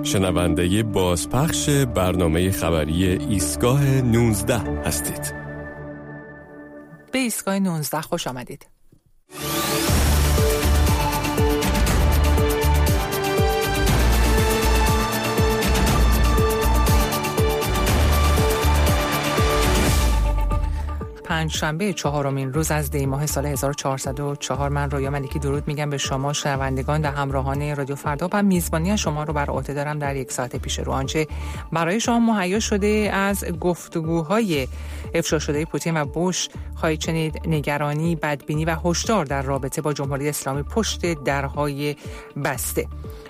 شنونده بازپخش برنامه خبری ایستگاه 19 هستید. به ایستگاه 19 خوش آمدید. پنجشنبه چهارمین روز از دی ماه سال 1404 من رویا ملکی درود میگم به شما شنوندگان و همراهان رادیو فردا و میزبانی شما رو بر عهده دارم در یک ساعت پیش رو. آنچه برای شما مهیا شده از گفتگوهای افشا شده پوتین و بوش خواهید شنید. نگرانی، بدبینی و هشدار در رابطه با جمهوری اسلامی پشت درهای بسته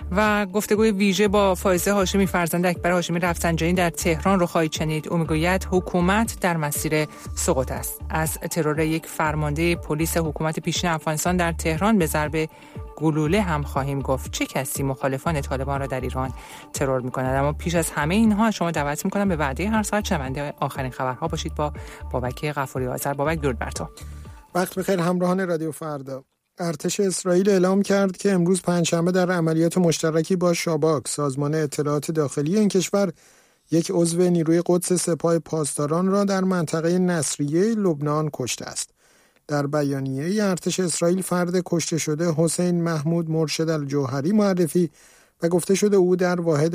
و گفتگوی ویژه با فائزه هاشمی فرزند اکبر هاشمی رفسنجانی در تهران رو خواهید شنید. او میگوید حکومت در مسیر سقوط است. از ترور یک فرمانده پلیس حکومت پیشین افغانستان در تهران به ضرب گلوله هم خواهیم گفت. چه کسی مخالفان طالبان را در ایران ترور می‌کند؟ اما پیش از همه اینها شما دعوت می‌کنم به وعده هر ساعت شنونده آخرین خبرها باشید با بابک غفوری آذر. بابک درود بر تو. وقت بخیر همراهان رادیو فردا. ارتش اسرائیل اعلام کرد که امروز پنجشنبه در عملیات مشترکی با شاباک سازمان اطلاعات داخلی این کشور یک عضو نیروی قدس سپاه پاسداران را در منطقه نصریه لبنان کشته است. در بیانیه ارتش اسرائیل فرد کشته شده حسین محمود مرشد الجوهری معرفی و گفته شده او در واحد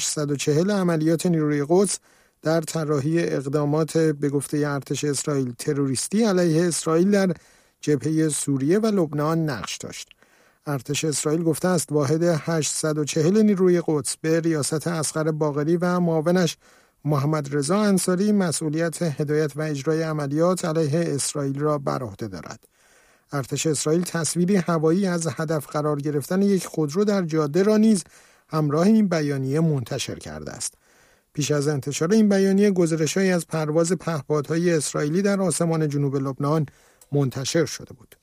840 عملیات نیروی قدس در طراحی اقدامات به گفته ارتش اسرائیل تروریستی علیه اسرائیل در جبهه سوریه و لبنان نقش داشت. ارتش اسرائیل گفته است واحد 840 نیروی قدس به ریاست اصغر باقری و معاونش محمد رضا انصاری مسئولیت هدایت و اجرای عملیات علیه اسرائیل را بر عهده دارد. ارتش اسرائیل تصویری هوایی از هدف قرار گرفتن یک خودرو در جاده را نیز همراه این بیانیه منتشر کرده است. پیش از انتشار این بیانیه گزارش‌هایی از پرواز پهپادهای اسرائیلی در آسمان جنوب لبنان منتشر شده بود.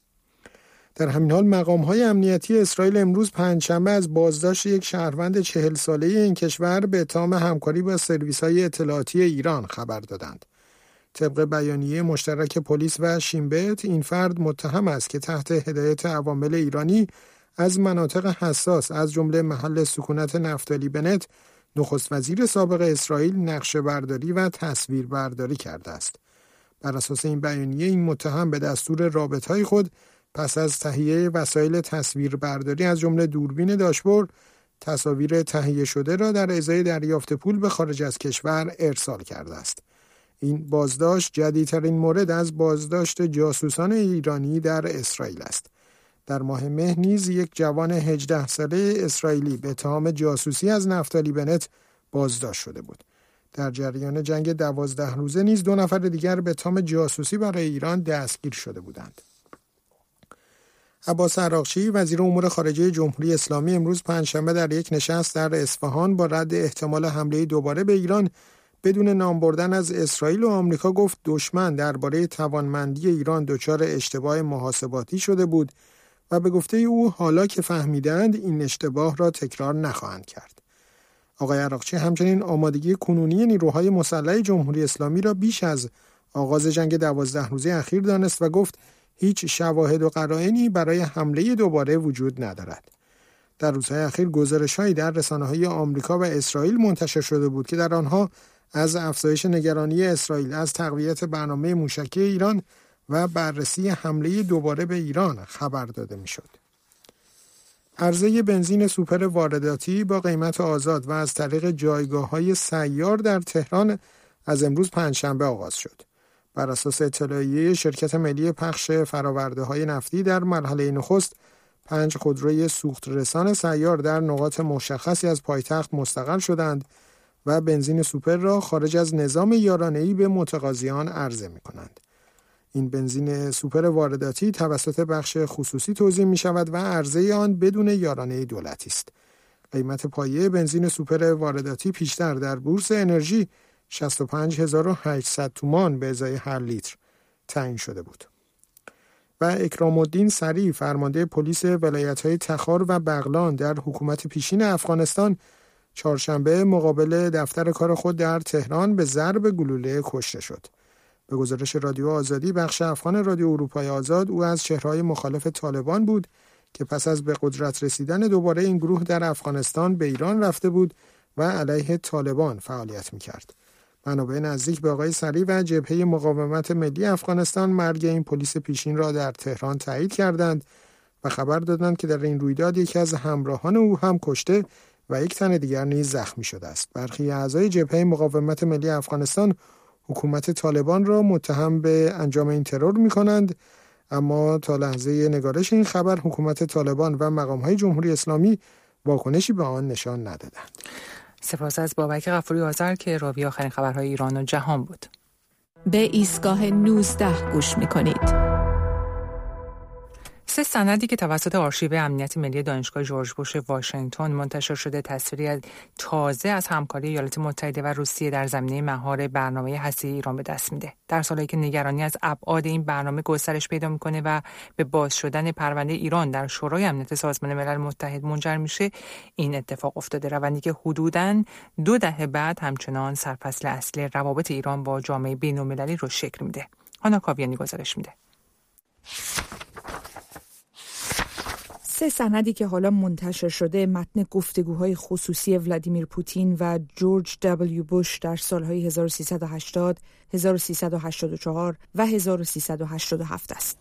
در همین حال مقام‌های امنیتی اسرائیل امروز پنجشنبه از بازداشت یک شهروند 40 ساله این کشور به اتهام همکاری با سرویس‌های اطلاعاتی ایران خبر دادند. طبق بیانیه مشترک پلیس و شینبت این فرد متهم است که تحت هدایت عوامل ایرانی از مناطق حساس از جمله محل سکونت نفتالی بنت نخست وزیر سابق اسرائیل نقشه برداری و تصویر برداری کرده است. بر اساس این بیانیه این متهم به دستور رابطه‌های خود پس از تهیه وسایل تصویر برداری از جمله دوربین داشبورد تصاویر تهیه شده را در ازای دریافت پول به خارج از کشور ارسال کرده است. این بازداشت جدیدترین مورد از بازداشت جاسوسان ایرانی در اسرائیل است. در ماه مه نیز یک جوان 18 ساله اسرائیلی به اتهام جاسوسی از نفتالی بنت بازداشت شده بود. در جریان جنگ 12 روزه نیز 2 نفر دیگر به اتهام جاسوسی برای ایران دستگیر شده بودند. عباس عراقچی وزیر امور خارجه جمهوری اسلامی امروز پنجشنبه در یک نشست در اصفهان با رد احتمال حمله دوباره به ایران بدون نام بردن از اسرائیل و آمریکا گفت دشمن درباره توانمندی ایران دچار اشتباه محاسباتی شده بود و به گفته او حالا که فهمیدند این اشتباه را تکرار نخواهند کرد. آقای عراقچی همچنین آمادگی کنونی نیروهای مسلح جمهوری اسلامی را بیش از آغاز جنگ 12 روزه اخیر دانست و گفت هیچ شواهد و قرائنی برای حمله دوباره وجود ندارد. در روزهای اخیر گزارش‌هایی در رسانه‌های آمریکا و اسرائیل منتشر شده بود که در آنها از افزایش نگرانی اسرائیل از تقویت برنامه موشکی ایران و بررسی حمله دوباره به ایران خبر داده می‌شد. عرضه بنزین سوپر وارداتی با قیمت آزاد و از طریق جایگاه‌های سیار در تهران از امروز پنجشنبه آغاز شد. بر اساس اطلاعیه شرکت ملی پخش فرآورده‌های نفتی در مرحله نخست 5 خودروی سوخت رسان سیار در نقاط مشخصی از پایتخت مستقر شدند و بنزین سوپر را خارج از نظام یارانه‌ای به متقاضیان عرضه می‌کنند. این بنزین سوپر وارداتی توسط بخش خصوصی توزیع می‌شود و عرضه آن بدون یارانه دولتی است. قیمت پایه بنزین سوپر وارداتی پیشتر در بورس انرژی 65800 تومان به ازای هر لیتر تعیین شده بود. و اکرام الدین سریع فرمانده پلیس ولایت‌های تخار و بغلان در حکومت پیشین افغانستان چهارشنبه مقابل دفتر کار خود در تهران به ضرب گلوله کشته شد. به گزارش رادیو آزادی بخش افغان رادیو اروپای آزاد او از چهره‌های مخالف طالبان بود که پس از به قدرت رسیدن دوباره این گروه در افغانستان به ایران رفته بود و علیه طالبان فعالیت می‌کرد. منابع نزدیک به آقای سریع و جبهه مقاومت ملی افغانستان مرگ این پلیس پیشین را در تهران تایید کردند و خبر دادند که در این رویداد یکی از همراهان او هم کشته و یک تن دیگر نیز زخمی شده است. برخی اعضای جبهه مقاومت ملی افغانستان حکومت طالبان را متهم به انجام این ترور می‌کنند، اما تا لحظه نگارش این خبر حکومت طالبان و مقام‌های جمهوری اسلامی واکنشی به آن نشان ندادند. سپاس از بابک غفوری آذر که راوی آخرین خبرهای ایران و جهان بود. به ایستگاه 19 گوش می‌کنید. 3 سندی که توسط آرشیو امنیت ملی دانشگاه جورج بوش واشنگتن منتشر شده تصویری تازه از همکاری ایالات متحده و روسیه در زمینه مهار برنامه هسته‌ای ایران به دست میده. در سالی که نگرانی از ابعاد این برنامه گسترش پیدا میکنه و به باز شدن پرونده ایران در شورای امنیت سازمان ملل متحد منجر میشه، این اتفاق افتاده، روندی که حدوداً 2 دهه بعد همچنان سرفصل اصلی روابط ایران با جامعه بین‌المللی رو شکل میده. آنا کاویانی گزارش میده. 3 سندی که حالا منتشر شده متن گفتگوهای خصوصی ولادیمیر پوتین و جورج دبلیو بوش در سالهای 1380، 1384 و 1387 است.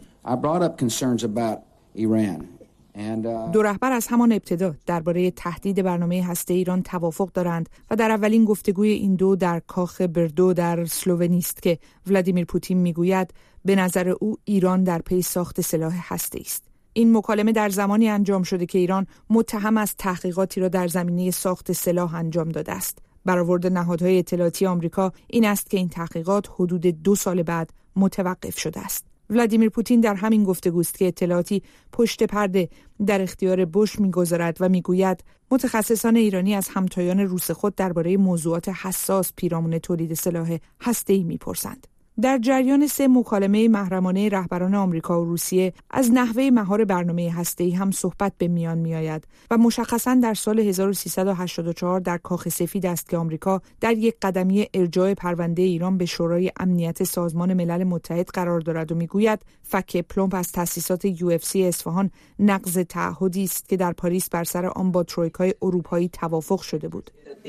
دو رهبر از همان ابتدا درباره تهدید برنامه هسته ایران توافق دارند و در اولین گفتگوی این دو در کاخ بردو در اسلوونی است که ولادیمیر پوتین میگوید به نظر او ایران در پی ساخت سلاح هسته‌ای است. این مکالمه در زمانی انجام شده که ایران متهم از تحقیقاتی را در زمینه ساخت سلاح انجام داده است. برآورد نهادهای اطلاعاتی آمریکا این است که این تحقیقات حدود 2 سال بعد متوقف شده است. ولادیمیر پوتین در همین گفتگوست که اطلاعاتی پشت پرده در اختیار بوش می‌گذارد و می‌گوید متخصصان ایرانی از همتایان روس خود درباره موضوعات حساس پیرامون تولید سلاح هسته‌ای می‌پرسند. در جریان 3 مکالمه محرمانه رهبران آمریکا و روسیه از نحوه مهار برنامه هسته‌ای هم صحبت به میان می‌آید و مشخصاً در سال 1384 در کاخ سفید است که آمریکا در یک قدمی ارجاع پرونده ایران به شورای امنیت سازمان ملل متحد قرار دارد و می‌گوید فک پلمپ از تأسیسات UFC اصفهان نقض تعهدی است که در پاریس بر سر آن با ترویکای اروپایی توافق شده بود.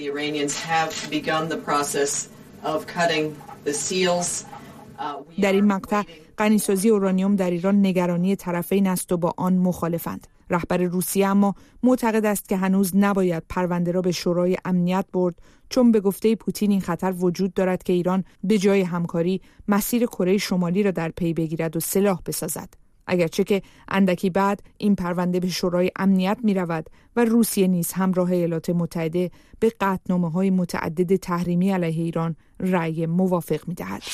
در این مقطع غنیسازی اورانیوم در ایران نگرانی طرفین است و با آن مخالفند. رهبر روسیه اما معتقد است که هنوز نباید پرونده را به شورای امنیت برد، چون به گفته پوتین این خطر وجود دارد که ایران به جای همکاری مسیر کره شمالی را در پی بگیرد و سلاح بسازد. اگرچه که اندکی بعد این پرونده به شورای امنیت می رود و روسیه نیز همراه ایالات متحده به قطعنامه‌های متعدد تحریمی علیه ایران رأی موافق می دهد.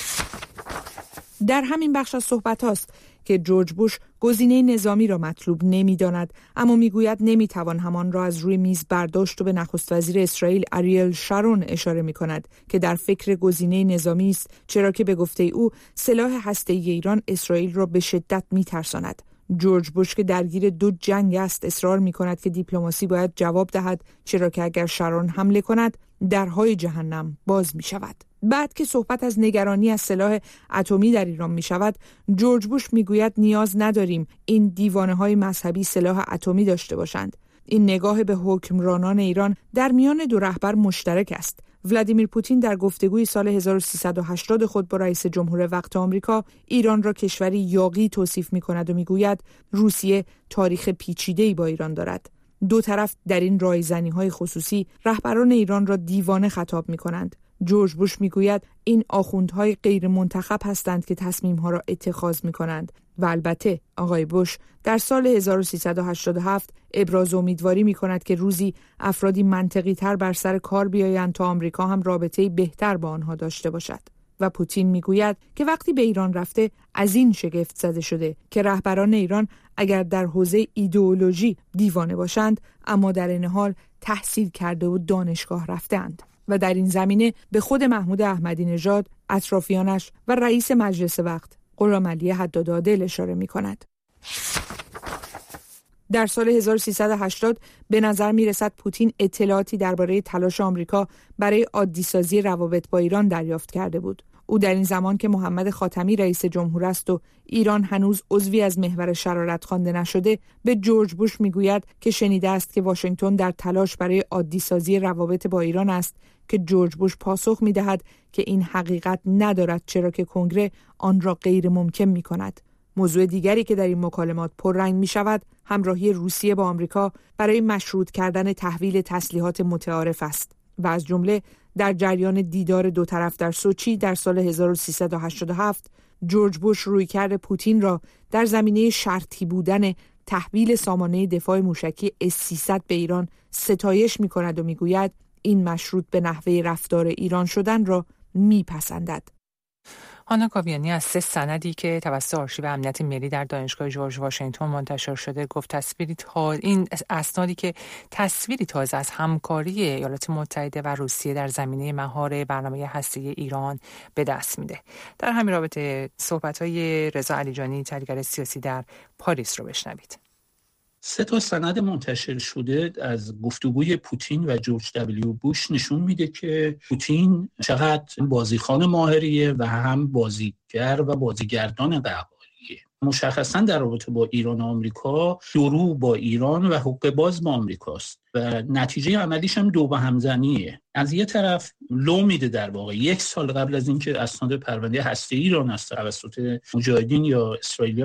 در همین بخش از صحبت هاست که جورج بوش گزینه نظامی را مطلوب نمی‌داند، اما میگوید نمیتوان همان را از روی میز برداشت و به نخست وزیر اسرائیل اریل شارون اشاره می‌کند که در فکر گزینه نظامی است، چرا که به گفته او سلاح هسته‌ای ایران اسرائیل را به شدت می‌ترساند. جورج بوش که درگیر 2 جنگ است اصرار می‌کند که دیپلماسی باید جواب دهد، چرا که اگر شارون حمله کند درهای جهنم باز می‌شود. بعد که صحبت از نگرانی از سلاح اتمی در ایران می شود، جورج بوش می گوید نیاز نداریم این دیوانه‌های مذهبی سلاح اتمی داشته باشند. این نگاه به حکمرانان ایران در میان 2 رهبر مشترک است. ولادیمیر پوتین در گفتگوی سال 1380 خود با رئیس جمهور وقت آمریکا ایران را کشوری یاغی توصیف می کند و می گوید روسیه تاریخ پیچیده‌ای با ایران دارد. 2 طرف در این رایزنی‌های خصوصی رهبران ایران را دیوانه خطاب می کنند. جورج بوش میگوید این آخوندهای غیر منتخب هستند که تصمیم‌ها را اتخاذ می‌کنند و البته آقای بوش در سال 1387 ابراز امیدواری می‌کند که روزی افرادی منطقی‌تر بر سر کار بیایند تا آمریکا هم رابطه‌ای بهتر با آنها داشته باشد. و پوتین میگوید که وقتی به ایران رفته از این شگفت زده شده که رهبران ایران اگر در حوزه ایدئولوژی دیوانه باشند اما در این حال تحصیل کرده و دانشگاه رفتند. و در این زمینه به خود محمود احمدی نژاد، اطرافیانش و رئیس مجلس وقت غلامعلی حدادعادل اشاره می کند. در سال 1380 به نظر می رسد پوتین اطلاعاتی درباره تلاش آمریکا برای عادی‌سازی روابط با ایران دریافت کرده بود. او در این زمان که محمد خاتمی رئیس جمهور است و ایران هنوز عضوی از محور شرارت خوانده نشده، به جورج بوش میگوید که شنیده است که واشنگتن در تلاش برای عادی سازی روابط با ایران است که جورج بوش پاسخ می‌دهد که این حقیقت ندارد، چرا که کنگره آن را غیر ممکن می‌کند. موضوع دیگری که در این مکالمات پررنگ می‌شود، همراهی روسیه با آمریکا برای مشروط کردن تحویل تسلیحات متعارف است و از جمله در جریان دیدار دو طرف در سوچی در سال 1387 جورج بوش رویکرد پوتین را در زمینه شرطی بودن تحویل سامانه دفاع موشکی S-300 به ایران ستایش می‌کند و می‌گوید این مشروط به نحوه رفتار ایران شدن را میپسندد. هانا کاویانی از 3 سندی که توسط آرشیو امنیت ملی در دانشگاه جورج واشنگتن منتشر شده گفت این اسنادی که تصویری تازه از همکاری ایالات متحده و روسیه در زمینه مهار برنامه هسته‌ای ایران به دست میده. در همین رابطه صحبت‌های رضا علیجانی، تحلیلگر سیاسی در پاریس رو بشنوید. 3 سند منتشر شده از گفتگوی پوتین و جورج دبلیو بوش نشون میده که پوتین چقدر بازیخوان ماهریه و هم بازیگر و بازیگردان قهاریه. مشخصا در رابطه با ایران و آمریکا درو با ایران و حقه باز با آمریکاست و نتیجه عملیش هم دو به همزنیه. از یه طرف لو میده، در واقع 1 سال قبل از اینکه اسناد پرونده هسته‌ای ایران از توسط مجاهدین یا اسرائیلیا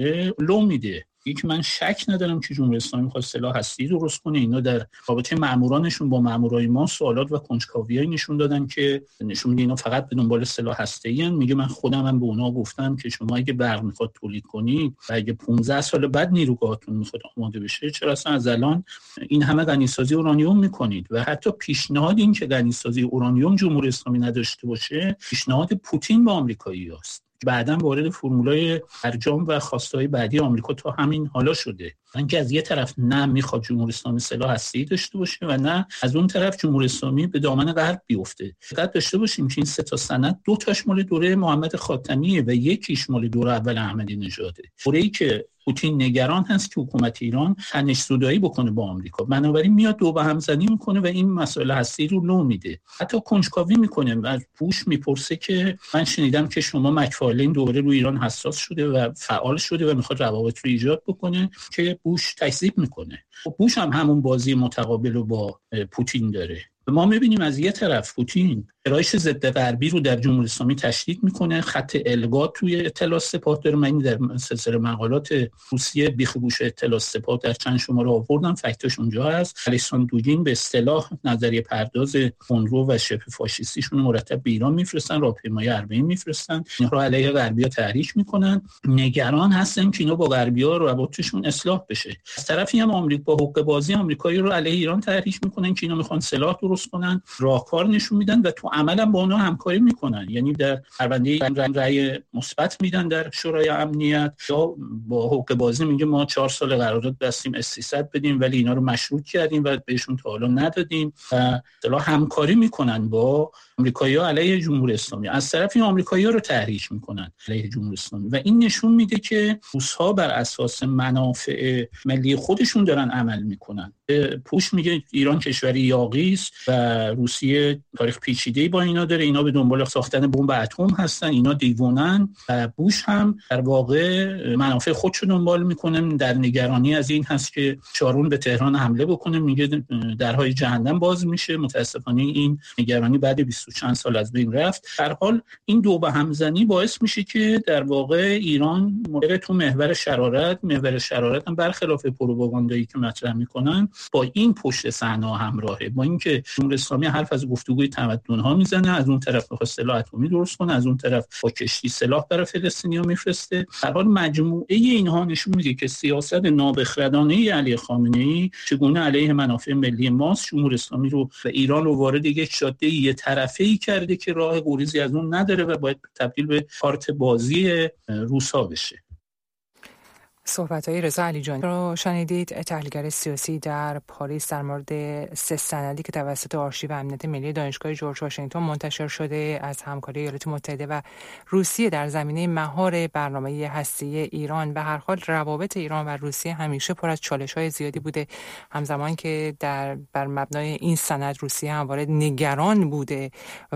لو میده. که من شک ندارم که جمهوری اسلامی می‌خواد سلاح هسته‌ای درست کنه. اینا در رابطه مامورانشون با مامورای ما سوالات و کنجکاویایی نشون دادن که نشون میده اینا فقط به دنبال سلاح هسته‌ای ان. میگه من خودم هم به اونا گفتم که شما اگه برق می‌خواد تولید کنید و اگه 15 سال بعد نیروگاهتون می‌خواد آماده بشه، چرا اصلا از الان این همه غنیسازی اورانیوم می‌کنید؟ و حتی پیشنهاد این که غنیسازی اورانیوم جمهوری اسلامی نداشته باشه، پیشنهاد پوتین با آمریکایی‌هاست. بعداً وارد فرمولای برجام و خواستهای بعدی آمریکا تا همین حالا شده. اینکه از یه طرف نه میخواد جمهوری اسلامی سلاح هسته‌ای داشته باشه و نه از اون طرف جمهوری اسلامی به دامن غرب بیفته. دقت داشته باشیم که این 3 سند 2 تاش مال دوره محمد خاتمیه و یکیش مال دوره اول احمدی نژاده. دوره‌ای که پوتین نگران هست که حکومت ایران تنش زدایی بکنه با آمریکا، بنابراین میاد دو به هم زنی میکنه و این مسئله هستی رو لو میده. حتی کنجکاوی میکنه. از بوش میپرسه که من شنیدم که شما مکفارلین این دوره رو ایران حساس شده و فعال شده و میخواد روابط رو ایجاد بکنه، که بوش تکذیب میکنه. بوش هم همون بازی متقابل رو با پوتین داره. ما میبینیم از یه طرف پوتین ارائش ضد غربی رو در جمهوری اسلامی تشدید میکنه، خط الگا توی اطلاع سپاه داره. من در سلسله مقالات روسیه بیخ گوش اطلاع سپاه در چند شماره آوردم، فکتاش اونجا هست. الیکساندر دوگین به اصطلاح نظریه پرداز خونرو و شبه فاشیستیشون مرتب به ایران میفرستن، راهپیمای اربعین میفرستن، اینا رو علیه غربی‌ها تحریک میکنن. نگران هستن که اینا با غربی‌ها روابطشون اصلاح بشه. از طرفی هم آمریکا با حقه بازی آمریکایی رو علیه ایران تحریک میکنن که اینا میخوان سلاح درست کنن، راهکار نشون میدن و تو عملا با اونها همکاری میکنن. یعنی در پرونده رأی مثبت میدن در شورای امنیت، یا با حقه بازی میگه ما 4 سال قرارداد بستیم S-300 بدیم ولی اینا رو مشروط کردیم و بهشون تا حالا ندادیم و اصطلاح همکاری میکنن با آمریکایی‌ها علیه جمهوری اسلامی. از طرفی آمریکایی‌ها رو تحریک میکنن علیه جمهوری اسلامی و این نشون میده که روس‌ها بر اساس منافع ملی خودشون دارن عمل میکنن. پوش میگه ایران کشوری یاغی است و روسیه تاریخ پیچیده‌ای با اینا داره، اینا به دنبال ساختن بمب اتم هستن، اینا دیوونن. و بوش هم در واقع منافع خودشو دنبال میکنه، در نگرانی از این هست که شارون به تهران حمله بکنه. میگه درهای جهنم باز میشه. متاسفانه این نگرانی بعد 20 چند سال از بین رفت. در حال این دو به همزنی باعث میشه که در واقع ایران مدر تو محور شرارت هم برخلاف پروپاگاندایی که مطرح میکنن با این پشت صحنه همراهه، با اینکه جمهوری اسلامی حرف از گفتگوی تمدن‌ها میزنه، از اون طرف می‌خواد سلاح اتمی درست کنه، از اون طرف با کشتی سلاح برای فلسطینیا میفرسته. در حال مجموعه اینها نشون میده که سیاست نابخردانه علی خامنه‌ای چگونه علیه منافع ملی ماست، جمهوری اسلامی رو و ایران رو وارد یک جاده یه طرفه‌ای کرده که راه گریزی از اون نداره و باید تبدیل به کارت بازی روس‌ها بشه. صحبت‌های رضا علیجانی رو شنیدید، تحلیلگر سیاسی در پاریس در مورد 3 سندی که توسط آرشیو امنیت ملی دانشگاه جورج واشنگتن منتشر شده از همکاری ایالات متحده و روسیه در زمینه مهار برنامه هسته‌ای ایران. به هر حال روابط ایران و روسیه همیشه پر از چالش‌های زیادی بوده، همزمان که بر مبنای این سند روسیه همواره نگران بوده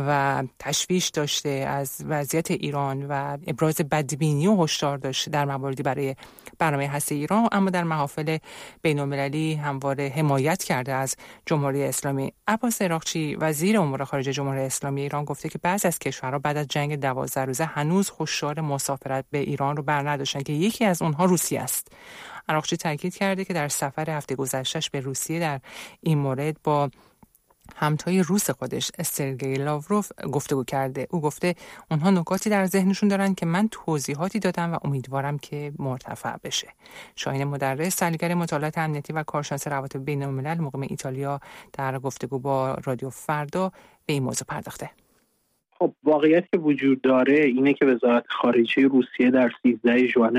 و تشویش داشته از وضعیت ایران و ابراز بدبینی و هشدار داشته در مواردی برای برنامه هسته ایران، اما در محافل بین‌المللی همواره حمایت کرده از جمهوری اسلامی. عباس عراقچی وزیر امور خارجه جمهوری اسلامی ایران گفته که بعضی از کشورها بعد از جنگ 12 روزه هنوز هشدار مسافرت به ایران رو برنداشتن که یکی از اونها روسیه است. عراقچی تاکید کرده که در سفر هفته گذشته‌اش به روسیه در این مورد با همتای روس خودش سرگئی لاوروف گفتگو کرده. او گفته اونها نکاتی در ذهنشون دارن که من توضیحاتی دادم و امیدوارم که مرتفع بشه. شاهین مدرس، تحلیلگر مطالعات امنیتی و کارشناس روابط بین‌الملل مقیم ایتالیا، در گفتگو با رادیو فردا به این موضوع پرداخته. خب واقعیت که وجود داره اینه که وزارت خارجه روسیه در 13 ژوئن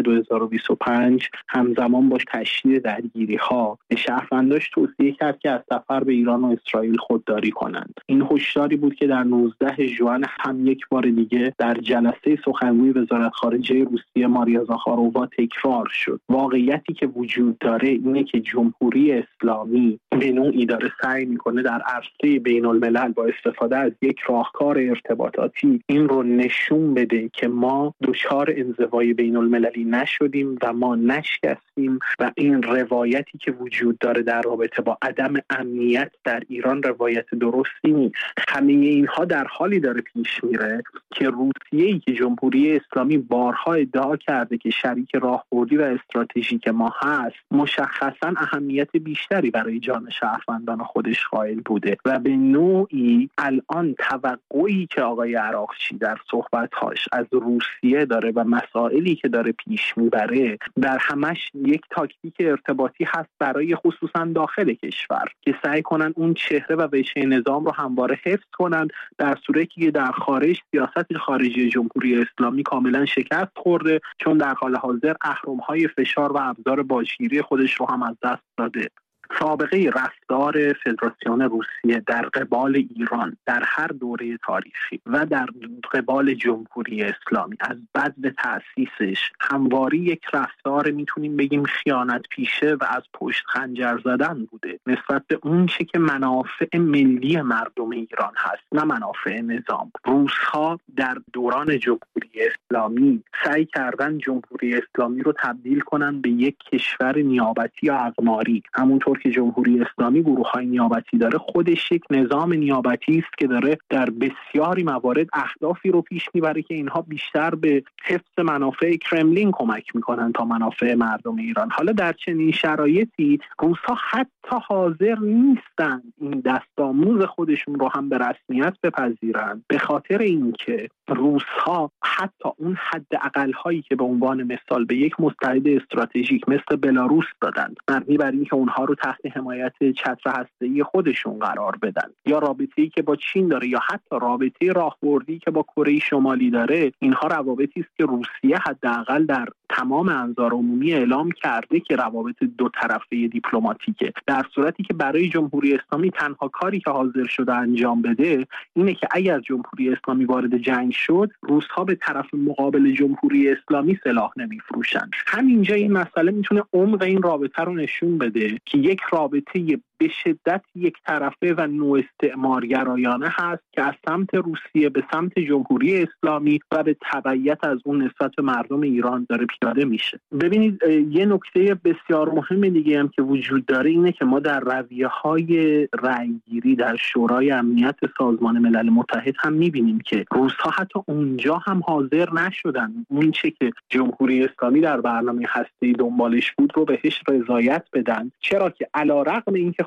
2025 همزمان با تشدید درگیری‌ها به شهرونداش توصیه کرد که از سفر به ایران و اسرائیل خودداری کنند. این هشداری بود که در 19 ژوئن هم یک بار دیگه در جلسه سخنگوی وزارت خارجه روسیه ماریا زاخارووا تکرار شد. واقعیتی که وجود داره اینه که جمهوری اسلامی به نوعی داره سعی میکنه در عرصه بین‌الملل با استفاده از یک راهکار ارتباطی این رو نشون بده که ما دچار انزوای بین المللی نشدیم و ما نشکستیم و این روایتی که وجود داره در رابطه با عدم امنیت در ایران روایت درستی نیست. همه اینها در حالی داره پیش میره که روسیه‌ای که جمهوری اسلامی بارها ادعا کرده که شریک راهبردی و استراتژیک ما هست، مشخصاً اهمیت بیشتری برای جان شهروندان خودش قائل بوده و به نوعی الان توقعی که آقای عراقچی در صحبت‌هاش از روسیه داره و مسائلی که داره پیش میبره در همش یک تاکتیک ارتباطی هست برای خصوصا داخل کشور که سعی کنن اون چهره و وجه نظام رو همواره حفظ کنن، در صورتی که در خارج سیاست خارجی جمهوری اسلامی کاملا شکست خورده، چون در حال حاضر اهرم‌های فشار و ابزار باجگیری خودش رو هم از دست داده. سابقه رفتار فدراسیون روسیه در قبال ایران در هر دوره تاریخی و در قبال جمهوری اسلامی از بدو تأسیسش همواره یک رفتار میتونیم بگیم خیانت پیشه و از پشت خنجر زدن بوده نسبت به اون چه که منافع ملی مردم ایران هست، نه منافع نظام. روس‌ها در دوران جمهوری اسلامی سعی کردن جمهوری اسلامی رو تبدیل کنن به یک کشور نیابتی یا اقماری. همونطور که جمهوری اسلامی گروه‌های نیابتی داره، خودش یک نظام نیابتی است که داره در بسیاری موارد اهدافی رو پیش میبره که اینها بیشتر به حفظ منافع کرملین کمک میکنن تا منافع مردم ایران. حالا در چنین شرایطی روس‌ها حتی حاضر نیستن این دستاموز خودشون رو هم به رسمیت بپذیرن، به خاطر اینکه روس‌ها حتی اون حداقل هایی که به عنوان مثال به یک متحد استراتژیک مثل بلاروس دادن، مبنی بر اینکه اونها رو تحت حمایت چتر هسته‌ای خودشون قرار بدن، یا رابطه‌ای که با چین داره، یا حتی رابطه راهبردی که با کره شمالی داره، اینها روابطی است که روسیه حداقل در تمام انظار عمومی اعلام کرده که روابط دو طرفه دیپلماتیکه. در صورتی که برای جمهوری اسلامی تنها کاری که حاضر شده انجام بده اینه که اگر جمهوری اسلامی وارد جنگ شد، روس‌ها به طرف مقابل جمهوری اسلامی سلاح نمیفروشن. همینجا این مسئله میتونه عمق این رابطه رو نشون بده که یک رابطه به شدت یک طرفه و نوع استعمارگرایانه هست که از سمت روسیه به سمت جمهوری اسلامی و به تبعیت از اون نسبت به مردم ایران داره پیاده میشه. ببینید یه نکته بسیار مهم دیگه هم که وجود داره اینه که ما در رویه‌های رأی‌گیری در شورای امنیت سازمان ملل متحد هم میبینیم که روس‌ها حتی اونجا هم حاضر نشدن اون چه که جمهوری اسلامی در برنامه هسته‌ای دنبالش بود رو بهش رضایت بدن، چرا که علیرغم اینکه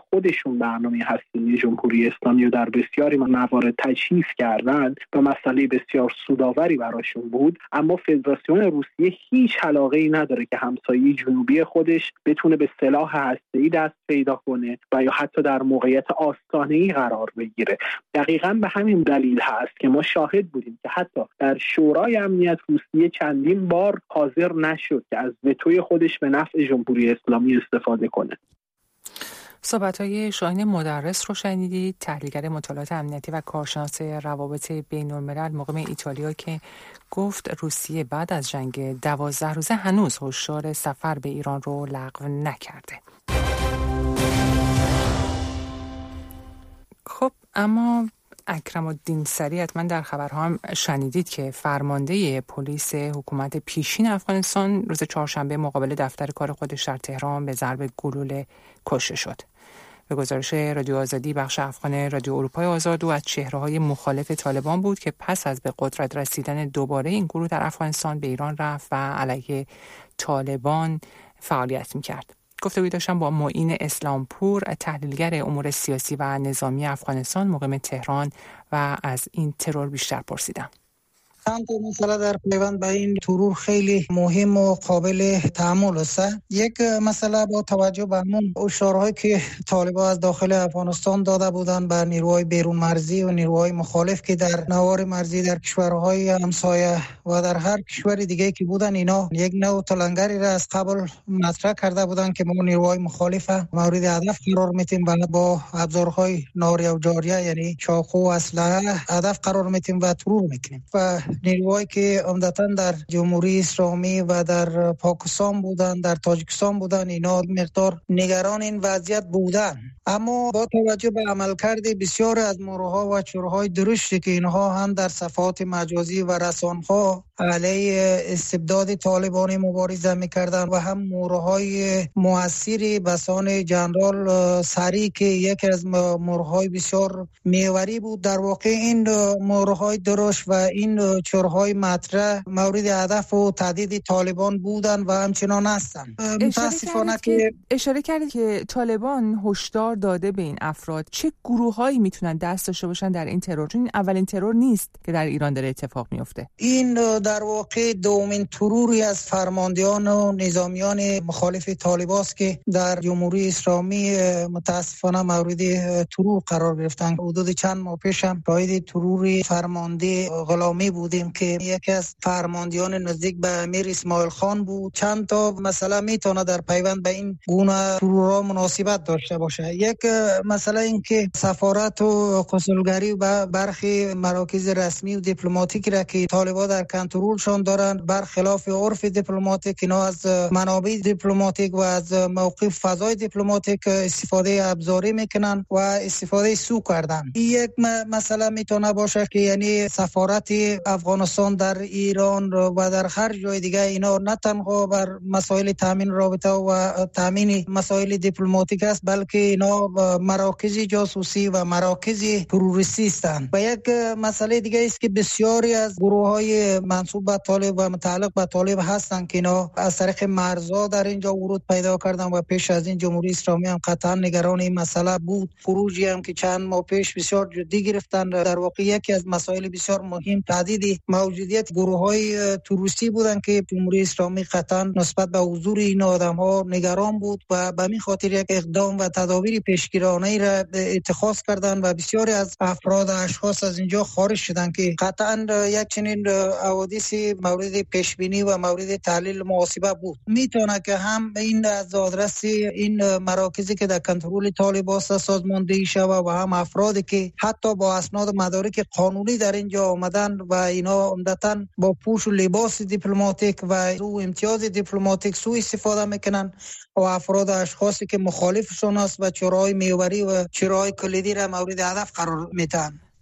خودشون برنامه هسته‌ای جمهوری اسلامی رو در بسیاری موارد تجهیز کردند و مسئله بسیار سودآوری براشون بود، اما فدراسیون روسیه هیچ علاقه‌ای نداره که همسایه جنوبی خودش بتونه به سلاح هسته‌ای دست پیدا کنه و یا حتی در موقعیت آستانه‌ای قرار بگیره. دقیقاً به همین دلیل هست که ما شاهد بودیم که حتی در شورای امنیت روسیه چندین بار حاضر نشد که از وتوی خودش به نفع جمهوری اسلامی استفاده کنه. صحبت‌های شاهین مدرس رو شنیدید، تحلیلگر مطالعات امنیتی و کارشناس روابط بین‌الملل مقیم ایتالیا، که گفت روسیه بعد از جنگ 12 روزه هنوز هشدار سفر به ایران رو لغو نکرده. خب اما اکرم الدین سری، حتما در خبرها هم شنیدید که فرمانده پلیس حکومت پیشین افغانستان روز چهارشنبه مقابل دفتر کار خودش در تهران به ضرب گلوله کشته شد. به گزارش رادیو آزادی، بخش افغان رادیو اروپای آزاد او از چهره‌های مخالف طالبان بود که پس از به قدرت رسیدن دوباره این گروه در افغانستان به ایران رفت و علیه طالبان فعالیت می‌کرد. گفتگوی داشتم با معین اسلامپور، تحلیلگر امور سیاسی و نظامی افغانستان مقیم تهران، و از این ترور بیشتر پرسیدم. چند تا مسئله در پیوند به این ترور خیلی مهم و قابل تأمل است. یک مسئله با توجه به همون هشدارهایی که طالبان از داخل افغانستان داده بودند به نیروهای بیرون مرزی و نیروهای مخالف که در نوار مرزی در کشورهای همسایه و در هر کشور دیگه که بودن، اینا یک نوع تلنگری را از قبل مطرح کرده بودند که ما نیروهای مخالف مورد هدف قرار میتیم و با ابزارهای ناری و جاریه یعنی چاقو و اسلحه هدف قرار میتیم و ترور میکنیم. و نیروهایی که عمدتاً در جمهوری اسلامی و در پاکستان بودن، در تاجیکستان بودن، اینا مقدار نگران این وضعیت بودن. اما با توجه به عملکرد بسیار از موروها و چورهای درشتی که اینها هم در صفحات مجازی و رسانه‌ها علیه استبداد طالبان مبارزه می‌کردند و هم موروهای مؤثری بسان جنرال سری که یکی از موروهای بسیار میوری بود، در واقع این موروهای درشت و این چورهای مطرح مورد هدف و تهدید طالبان بودند و همچنان هستند. متاسفانه که اشاره کردید که طالبان هشدار داده به این افراد، چه گروهایی میتونن دست داشته باشن در این ترور؟ چون این اولین ترور نیست که در ایران داره اتفاق میفته. این در واقع دومین تروری از فرماندهان و نظامیان مخالف طالبان است که در جمهوری اسلامی متاسفانه مورد ترور قرار گرفتن. حدود چند ماه پیش هم شاهد ترور فرمانده غلامی بودیم که یکی از فرماندهان نزدیک به امیر اسماعیل خان بود. چند تا مسئله میتونه در پیوند به این گونه ترورها مناسبت داشته باشه. یک مسئله این که سفارت و قنصلگری و برخی مراکز رسمی و دیپلماتیکی را که طالبان در کنترلشان دارند برخلاف عرف دیپلماتیک، اینا از منابع دیپلماتیک و از موقف فضای دیپلماتیک استفاده ابزاری میکنن و استفاده سو کردن. یک مسئله میتونه باشه که یعنی سفارت افغانستان در ایران و در هر جای دیگه اینا نه تنها بر مسائل تامین رابطه و تامین مسائل دیپلماتیک است، بلکه اینا مراکز جاسوسی و مراکز تروریستی هستند. و یک مسئله دیگه است که بسیاری از گروه‌های منسوب به طالب و متعلق به طالب هستند که اینا از طریق مرزها در اینجا ورود پیدا کردن و پیش از این جمهوری اسلامی هم قطعا نگران این مسئله بود. خروجی هم که چند ماه پیش بسیار جدی گرفتن. در واقع یکی از مسائل بسیار مهم تهدید موجودیت گروه‌های تروریستی بودند که جمهوری اسلامی قطعا نسبت به حضور این آدم‌ها نگران بود و به همین خاطر یک اقدام و تدابیر پیشگیرانه‌ای را اتخاذ کردند و بسیاری از افراد و اشخاص از اینجا خارج شدند که قطعا یک چنین حوادثی مورد پیشبینی و مورد تحلیل محاسبه بود. میتونه که هم این از آدرس این مراکزی که در کنترل طالبان سازماندهی شود و هم افرادی که حتی با اسناد و مدارک قانونی در اینجا آمدن و اینا عمدتاً با پوش و لباس دیپلماتیک و امتیاز دیپلماتیک سوء استفاده میکنن و افراد و اشخاصی که مخالفشون است و چرای میوری و چرای کلیدی را مورد هدف قرار میدن.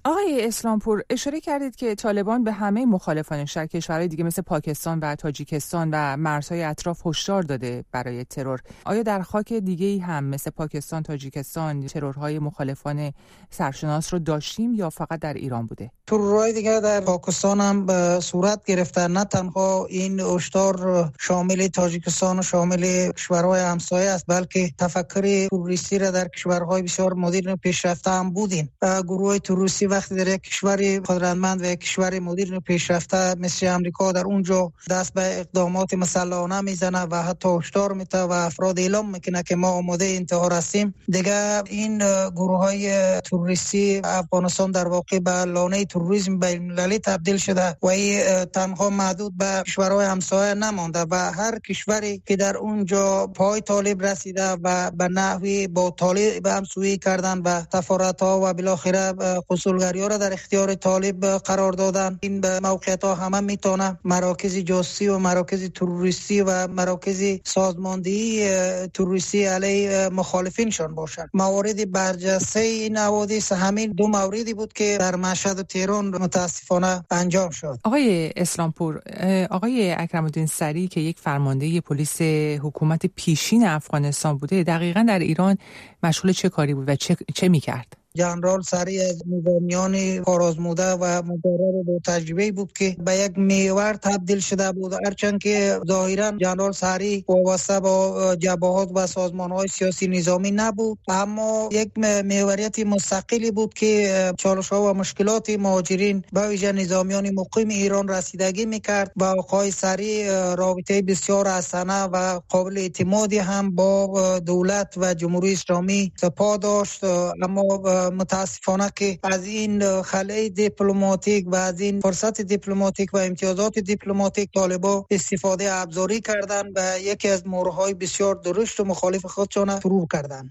آقای اسلامپور، اشاره کردید که طالبان به همه مخالفانش در کشورهای دیگه مثل پاکستان و تاجیکستان و مرزهای اطراف هشدار داده برای ترور. آیا در خاک دیگه‌ای هم مثل پاکستان، تاجیکستان ترورهای مخالفان سرشناس رو داشتیم یا فقط در ایران بوده؟ ترورهای دیگه در پاکستان هم به صورت گرفته. نه تنها این هشدار شامل تاجیکستان و شامل کشورهای همسایه است، بلکه تفکر تروریستی را در کشورهای بسیار مدرن و پیشرفته هم بودیم. گروه تروریستی وقتی در یک کشور قدرتمند و یک کشور مدرن و پیشرفته مثل امریکا در اونجا دست به اقدامات مسلحانه میزنه و حتی هشدار میده و افراد اعلام میکنه که ما آماده انتحار هستیم، دیگه این گروه‌های تروریستی افغانستان در واقع به لانه تروریسم بین‌المللی تبدیل شده و این تنها محدود به کشورهای همسایه نمانده و هر کشوری که در اونجا پای طالب رسیده و به نحوی با طالب همسویی کردن و سفارت‌ها و بالاخره قنصلگری‌ها را در اختیار طالب قرار دادن، این به موقعیت‌ها همه میتونه مراکز جاسوسی و مراکز تروریستی و مراکز سازماندهی تروریستی علیه مخالفینشان باشد. موارد برجسته این حوادث همین دو موردی بود که در مشهد و تهران متاسفانه انجام شد. آقای اسلامپور، آقای اکرم‌الدین سریع که یک فرمانده پلیس حکومت پیشین افغانستان بوده، دقیقاً در ایران مشغول چه کاری بود و چه می‌کرد؟ جنرال سریع از نظامیان کارآزموده و مقرر با تجربه بود که به یک محور تبدیل شده بود، هرچند که ظاهرا جنرال سریع وابسته با جبهات و سازمان‌های سیاسی نظامی نبود، اما یک محوریت مستقلی بود که چالش‌ها و مشکلات مهاجرین به ویژه نظامیان مقیم ایران رسیدگی می‌کرد و آقای سریع رابطه بسیار حسنه و قابل اعتمادی هم با دولت و جمهوری اسلامی سپاه داشت. اما متاسفانه که از این خلأ دیپلماتیک و از این فرصت دیپلماتیک و امتیازات دیپلماتیک طالبان استفاده ابزاری کردند و یکی از مورهای بسیار درشت و مخالف خودشان فرو کردند.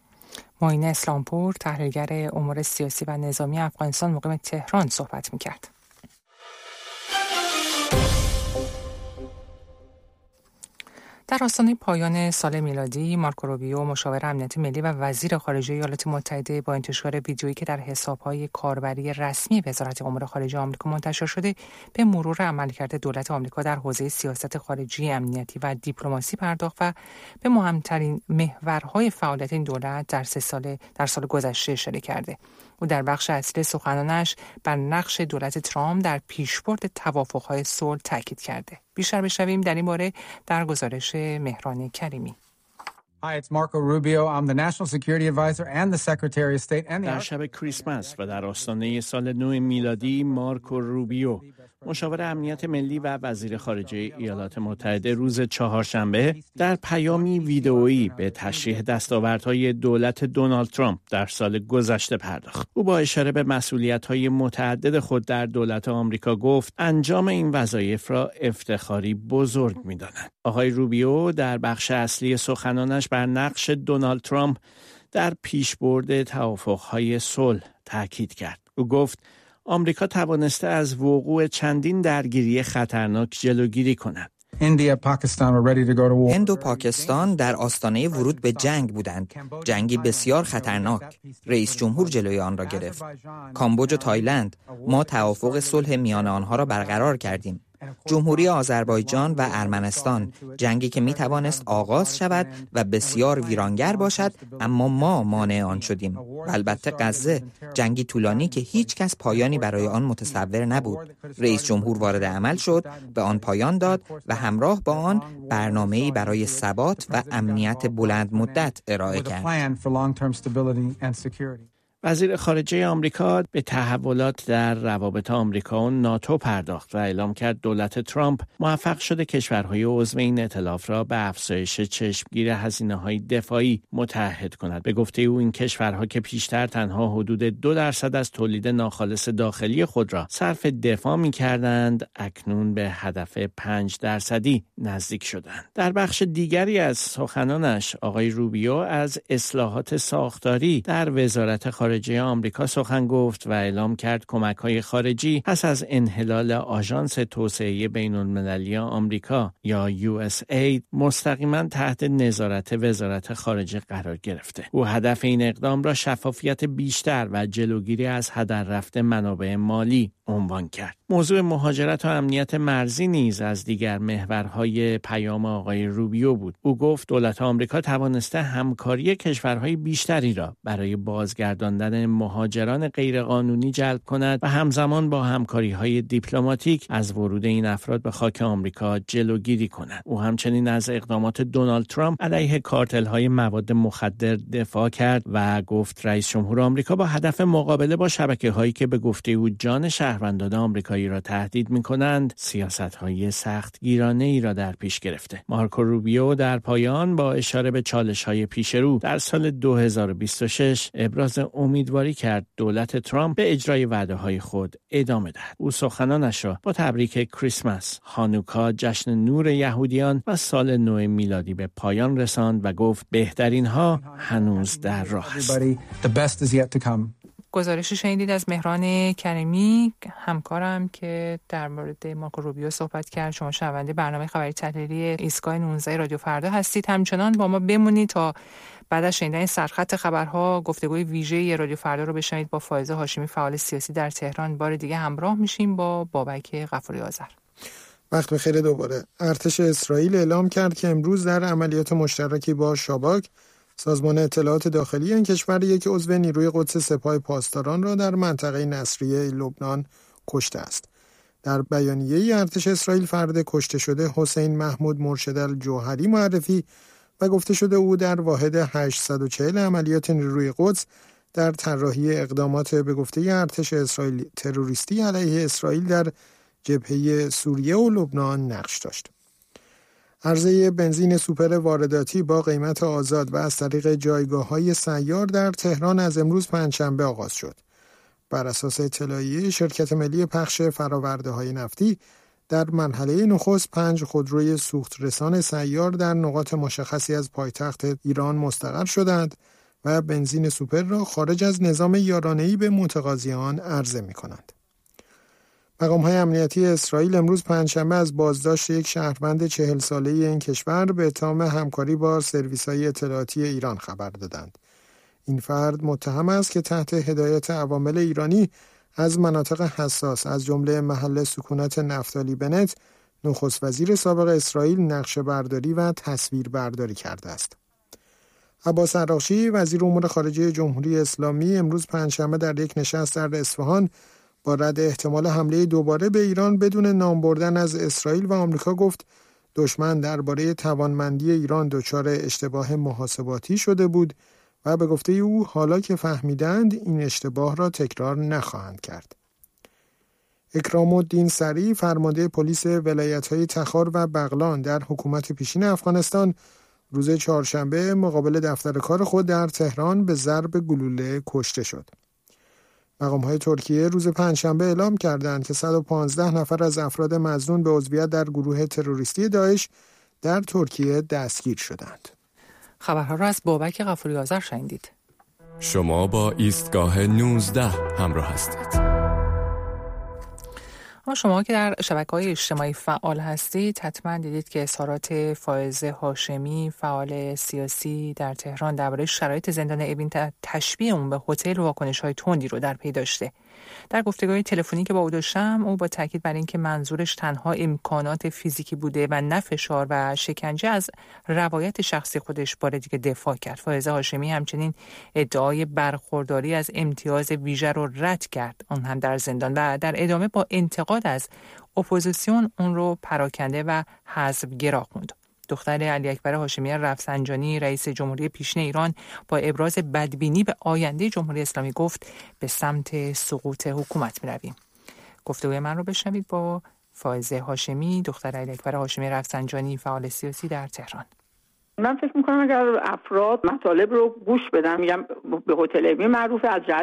معین اسلامپور، تحلیلگر امور سیاسی و نظامی افغانستان، مقیم تهران صحبت می‌کرد. در آستانه پایان سال میلادی، مارکو روبیو، مشاور امنیت ملی و وزیر خارجه ایالات متحده، با انتشار ویدیویی که در حساب‌های کاربری رسمی وزارت امور خارجه آمریکا منتشر شده، به مرور عملکرد دولت آمریکا در حوزه سیاست خارجی، امنیتی و دیپلماسی پرداخت و به مهمترین محورهای فعالیت این دولت در سال گذشته اشاره کرده. او در بخش اصلی سخنانش بر نقش دولت ترامپ در پیشبرد توافق‌های صلح تاکید کرده. بیشتر بشنویم در این باره در گزارش مهران کریمی. Hi, it's Marco Rubio. I'm the National Security Advisor and the Secretary of State and the در شب کریسمس و در آستانه سال نو میلادی، مارکو روبیو، مشاور امنیت ملی و وزیر خارجه ایالات متحده، روز چهارشنبه در پیامی ویدئویی به تشریح دستاوردهای دولت دونالد ترامپ در سال گذشته پرداخت. او با اشاره به مسئولیت‌های متعدد خود در دولت آمریکا گفت انجام این وظایف را افتخاری بزرگ می‌داند. آقای روبیو در بخش اصلی سخنانش بر نقش دونالد ترامپ در پیشبرد توافق‌های صلح تاکید کرد. او گفت آمریکا توانسته از وقوع چندین درگیری خطرناک جلوگیری کند. هند و پاکستان در آستانه ورود به جنگ بودند. جنگی بسیار خطرناک. رئیس جمهور جلوی آن را گرفت. کامبوج و تایلند، ما توافق صلح میان آنها را برقرار کردیم. جمهوری آذربایجان و ارمنستان، جنگی که می توانست آغاز شود و بسیار ویرانگر باشد، اما ما مانع آن شدیم. و البته غزه، جنگی طولانی که هیچ کس پایانی برای آن متصور نبود. رئیس جمهور وارد عمل شد، به آن پایان داد و همراه با آن برنامه‌ای برای ثبات و امنیت بلند مدت ارائه کرد. وزیر خارجه آمریکا به تحولات در روابط آمریکا و ناتو پرداخت و اعلام کرد دولت ترامپ موفق شده کشورهای عضو این ائتلاف را به افزایش چشمگیر هزینه‌های دفاعی متعهد کند. به گفته او این کشورها که پیشتر تنها حدود 2% از تولید ناخالص داخلی خود را صرف دفاع می‌کردند، اکنون به هدف 5% نزدیک شدند. در بخش دیگری از سخنانش، آقای روبیو از اصلاحات ساختاری در وزارت خارجه خارجه آمریکا سخن گفت و اعلام کرد کمک‌های خارجی پس از انحلال آژانس توسعه بین‌المللی آمریکا یا USAID مستقیما تحت نظارت وزارت خارجه قرار گرفته. او هدف این اقدام را شفافیت بیشتر و جلوگیری از هدر رفت منابع مالی عنوان کرد. موضوع مهاجرت و امنیت مرزی نیز از دیگر محورهای پیام آقای روبیو بود. او گفت دولت آمریکا توانسته همکاری کشورهای بیشتری را برای بازگرداندن مهاجران غیرقانونی جلب کند و همزمان با همکاری‌های دیپلماتیک از ورود این افراد به خاک آمریکا جلوگیری کند. او همچنین از اقدامات دونالد ترامپ علیه کارتل‌های مواد مخدر دفاع کرد و گفت رئیس جمهور آمریکا با هدف مقابله با شبکه‌هایی که به گفته او جان شهروندان آمریکایی را تهدید می‌کنند، سیاست‌های سختگیرانه‌ای را در پیش گرفته. مارکو روبیو در پایان با اشاره به چالش‌های پیش رو در سال 2026 ابراز امیدواری کرد دولت ترامپ به اجرای وعده‌های خود ادامه دهد. او سخنانش را با تبریک کریسمس، هانوکا، جشن نور یهودیان و سال نو میلادی به پایان رساند و گفت بهترین ها هنوز در راه است. گزارشی شنیدید از مهران کریمی، همکارم که در مورد مارکو روبیو صحبت کرد. شما شنونده برنامه خبری تحلیلی ایستگاه 19 رادیو فردا هستید. همچنان با ما بمونید تا بعد از شنیدن سرخط خبرها گفتگوی ویژه رادیو فردا رو بشنوید با فائزه هاشمی، فعال سیاسی در تهران. بار دیگه همراه میشیم با بابک غفوری آذر. وقت بخیر. دوباره ارتش اسرائیل اعلام کرد که امروز در عملیات مشترکی با شاباک سازمان اطلاعات داخلی این کشور یک عضو نیروی قدس سپاه پاسداران را در منطقه نصریه لبنان کشته است. در بیانیه‌ای ارتش اسرائیل فرد کشته شده حسین محمود مرشدالجوهری معرفی و گفته شده او در واحد 840 عملیات نیروی قدس در طراحی اقدامات به گفته ارتش اسرائیل تروریستی علیه اسرائیل در جبهه سوریه و لبنان نقش داشت. عرضه بنزین سوپر وارداتی با قیمت آزاد و از طریق جایگاه‌های سیار در تهران از امروز پنجشنبه آغاز شد. بر اساس اطلاعیه شرکت ملی پخش فرآورده‌های نفتی در مرحله نخست 5 خودروی سوخترسان سیار در نقاط مشخصی از پایتخت ایران مستقر شدند و بنزین سوپر را خارج از نظام یارانه‌ای به متقاضیان عرضه می‌کنند. مقام‌های امنیتی اسرائیل امروز پنجشنبه از بازداشت یک شهروند 40 ساله‌ای این کشور به اتهام همکاری با سرویس‌های اطلاعاتی ایران خبر دادند. این فرد متهم است که تحت هدایت عوامل ایرانی از مناطق حساس از جمله محل سکونت نفتالی بنت، نخست وزیر سابق اسرائیل، نقشه برداری و تصویر برداری کرده است. عباس عراقچی وزیر امور خارجه جمهوری اسلامی امروز پنجشنبه در یک نشست در اصفهان با رد احتمال حمله دوباره به ایران بدون نام بردن از اسرائیل و آمریکا گفت دشمن درباره توانمندی ایران دچار اشتباه محاسباتی شده بود و به گفته او حالا که فهمیدند این اشتباه را تکرار نخواهند کرد. اکرام الدین سری فرمانده پلیس ولایت‌های تخار و بغلان در حکومت پیشین افغانستان روز چهارشنبه مقابل دفتر کار خود در تهران به ضرب گلوله کشته شد. مقام‌های ترکیه روز پنجشنبه اعلام کردند که 115 نفر از افراد مظنون به عضویت در گروه تروریستی داعش در ترکیه دستگیر شدند. خبرها را از بابک غفوری آذر شنیدید. شما با ایستگاه 19 همراه هستید. شما که در شبکه‌های اجتماعی فعال هستید حتما دیدید که اظهارات فائزه هاشمی، فعال سیاسی در تهران، درباره شرایط زندان اوین تشبیه اون به هتل واکنش‌های تندی رو در پی داشته. در گفتگوی تلفنی که با او داشتم، او با تاکید بر اینکه منظورش تنها امکانات فیزیکی بوده و نه فشار و شکنجه، از روایت شخصی خودش باره دیگه دفاع کرد. فائزه هاشمی همچنین ادعای برخورداری از امتیاز ویژه رو رد کرد، اون هم در زندان، و در ادامه با انتقاد از اپوزیسیون اون رو پراکنده و حزب‌گرا خوند. دختر علی اکبر هاشمی رفسنجانی، رئیس جمهوری پیشین ایران، با ابراز بدبینی به آینده جمهوری اسلامی گفت به سمت سقوط حکومت می‌رویم. گفتگوی من رو بشنوید با فائزه هاشمی، دختر علی اکبر هاشمی رفسنجانی، فعال سیاسی در تهران. من فکر میکنم اگر افراد مطالب رو گوش بدن، میگم به هتل اوین معروفه از جهت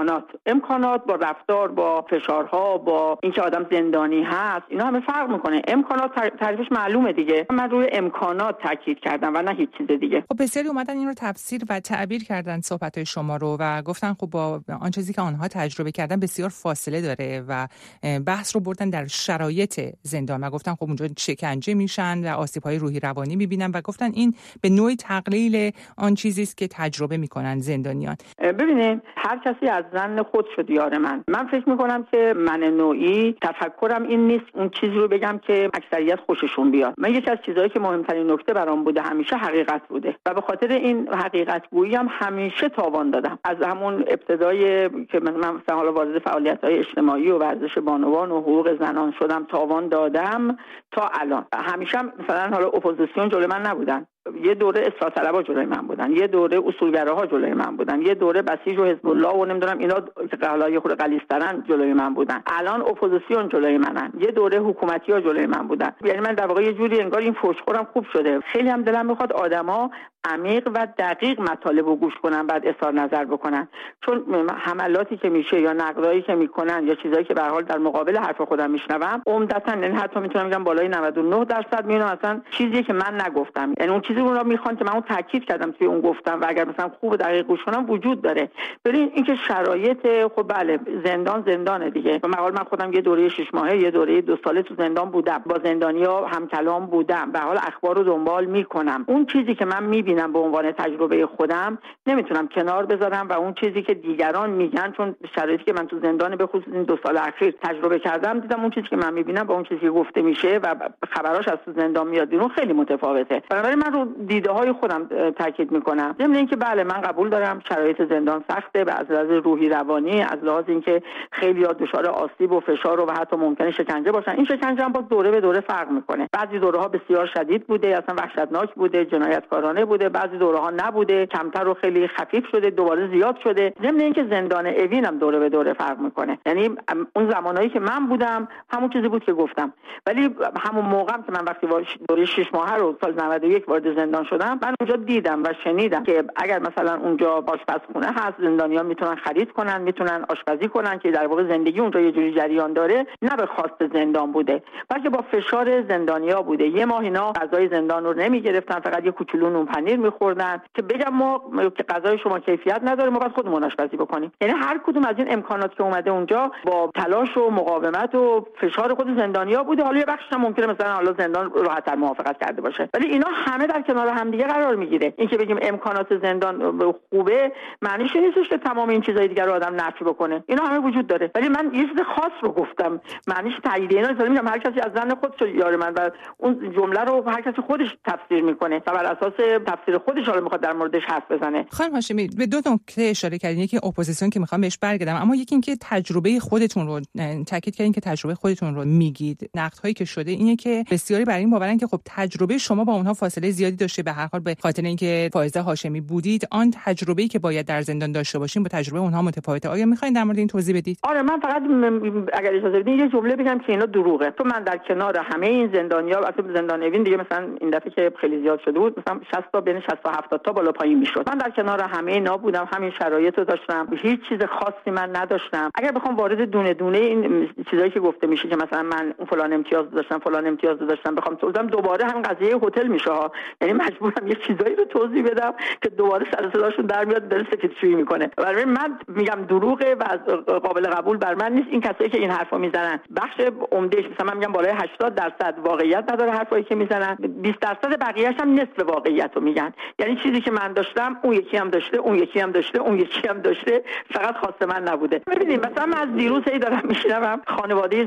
امکانات با رفتار، با فشارها، با اینکه آدم زندانی هست، اینا همه فرق میکنه. امکانات تعریفش معلومه دیگه، من روی امکانات تاکید کردم و نه هیچ چیز دیگه. خب بسیاری اومدن این رو تفسیر و تعبیر کردن صحبت‌های شما رو و گفتن خب با آن چیزی که آنها تجربه کردن بسیار فاصله داره و بحث رو بردن در شرایط زندان و گفتن خب اونجا شکنجه میشن و آسیب‌های روحی روانی میبینن و گفتن این به نوعی تقلیل آن چیزی است که تجربه میکنن زندانیان. ببینید هر کسی از ظن خودش دیار من فکر میکنم که من نوعی تفکرم این نیست اون چیزی رو بگم که اکثریت خوششون بیاد. من یکی از چیزایی که مهمترین نکته برام بوده همیشه حقیقت بوده و به خاطر این حقیقت گویی هم همیشه تاوان دادم. از همون ابتدای که من مثلا حالا وارد فعالیت‌های اجتماعی و ورزش بانوان و حقوق زنان شدم تاوان دادم تا الان. همیشه مثلا حالا اپوزیسیون جلوی من نبودن، یه دوره اصلاح طلبها جلوی من بودن، یه دوره اصولگراها جلوی من بودن، یه دوره بسیج و حزب الله و نمیدونم اینا که حالا خود غلیظ‌ترن جلوی من بودن، الان اپوزیسیون جلوی منن، یه دوره حکومتی‌ها جلوی من بودن. یعنی من در واقع یه جوری انگار این فوشخورم خوب شده. خیلی هم دلم میخواد آدما عمیق و دقیق مطالب رو گوش کنن بعد اظهار نظر بکنن، چون حملاتی که میشه یا نقدایی که میکنن یا چیزایی که به هر حال در مقابل حرف خودم میشنوم عمدتاً، یعنی حتی میتونم بگم بالای 99% میونم اصلا چیزی که من نگفتم، یعنی اون چیزی رو میخوان که من اون تاکید کردم توی اون گفتم و اگر مثلا خوب و دقیق گوش کنم وجود داره. ببین اینکه شرایط خب بله زندانه دیگه. به هر حال من خودم یه دوره 6 ماهه یه دوره 2 ساله تو زندان بودم، با زندانیا هم کلام بودم، به حال اخبار رو دنبال میکنم. اون چیزی که من میبینم به عنوان تجربه خودم نمیتونم کنار بذارم و اون چیزی که دیگران میگن، چون شرایطی که من تو زندان به خصوص این 2 سال اخیر تجربه کردم دیدم اون چیزی که من میبینم با اون چیزی که گفته میشه و خبراش از تو زندان میاد بیرون خیلی متفاوته. بنابراین من رو دیده های خودم تاکید میکنم. ضمن اینکه بله من قبول دارم شرایط زندان سخته، از لحاظ روحی روانی، از لحاظ اینکه خیلی‌ها دچار آسیب و فشار و حتی ممکنه شکنجه باشن. این شکنجه هم با دوره به دوره فرق میکنه. بعضی دوره‌ها بسیار شدید بوده، اصلا وحشتناک بوده، جنایتکارانه بوده، بعضی دوره‌ها نبوده، کمتر و خیلی خفیف شده، دوباره زیاد شده. ضمن اینکه زندان اوین هم دوره به دوره فرق میکنه. یعنی اون زمانایی که من بودم همون چیزی بود که گفتم، ولی همون موقعم که من وقتی دوره 6 ماهه رو سال 91 وارد زندان شدم، من اونجا دیدم و شنیدم که اگر مثلا اونجا آشپزخونه هست، زندانیان میتونن خرید کنن، میتونن آشپزی کنن، که در واقع زندگی اونجا یه جوری جریان داره، نه به خواست زندان بوده بلکه با فشار زندانیا بوده. یه ماه اینا غذای زندان رو نمیگرفتن، فقط یه کوچولو نون پنیر میخوردن که بگم ما که غذای شما کیفیت نداره، ما باید خودمون آشپزی بکنیم. یعنی هر کدوم از این امکانات که اومده اونجا با تلاش و مقاومت و فشار خود زندانیا بوده. حالا یه بخشش ممکنه مثلا حالا زندان راحت‌تر موافقت کرده باشه، ولی اینا همه در کنار هم دیگه قرار میگیره. این که بگیم امکانات زندان خوبه معنیش نیستش که تمام این چیزای دیگه رو آدم نفی بکنه، اینا همه وجود داره. ولی من یه چیز خاص رو گفتم، معنیش تایید اینا نیست. میگم هر کسی از ظن خودش یار من و اون جمله رو هر کسی خودش تفسیر میکنه و بر اساس تفسیر خودش حالا میخواد در موردش حرف بزنه. خانم هاشمی به دو نکته اشاره کردین، یکی اپوزیسیون که میخوام بهش برگردم، اما یکی اینکه تجربه خودتون رو تاکید کردین که تجربه خودتون رو میگید. نقدهایی که شده اینه که بسیاری بر این باورن که خب تجربه شما با اونها فاصله زیادی داشته، به هر حال به خاطر اینکه فائزه هاشمی بودید، آن تجربه‌ای که باید در زندان داشته باشین با تجربه اونها متفاوته. آیا میخواین در مورد این توضیح بدید؟ آره من فقط اگر اجازه بدین یه جمله بگم که اینا دروغه. تو من در کنار همه این زندانیا، اصلا زندان اوین دیگه مثلا این دفعه که خیلی زیاد شده بود، مثلا 60 تا بین 60 تا 70 تا بالا پایین میشد، من در کنار همه اینا بودم، همین شرایط رو داشتم، هیچ چیز خاصی من نداشتم. اگر بخوام وارد دونه دونه این چیزایی که گفته میشه که مثلا من فلان امتیاز داشتم فلان امتیاز داشتم بخوام توضیحم، دوباره همین قضیه هتل میشه ها. یعنی مجبورم یه چیزایی رو توضیح بدم که دوباره سر صداشون در میاد، داره سفیدشویی میکنه. برای من میگم دروغه و قابل قبول بر من نیست. این کسایی که این حرفا میزنن بخش عمدهش مثلا من میگم بالای 80% واقعیت نداره حرفایی که میزنن، 20% بقیه‌اش هم نصف واقعیت رو میگن. یعنی چیزی که من داشتم اون یکی هم داشته، اون یکی هم داشته، اون یکی هم داشته، فقط خواست من نبوده. ببینید مثلا من از دیروز دارم میشنوم خانواده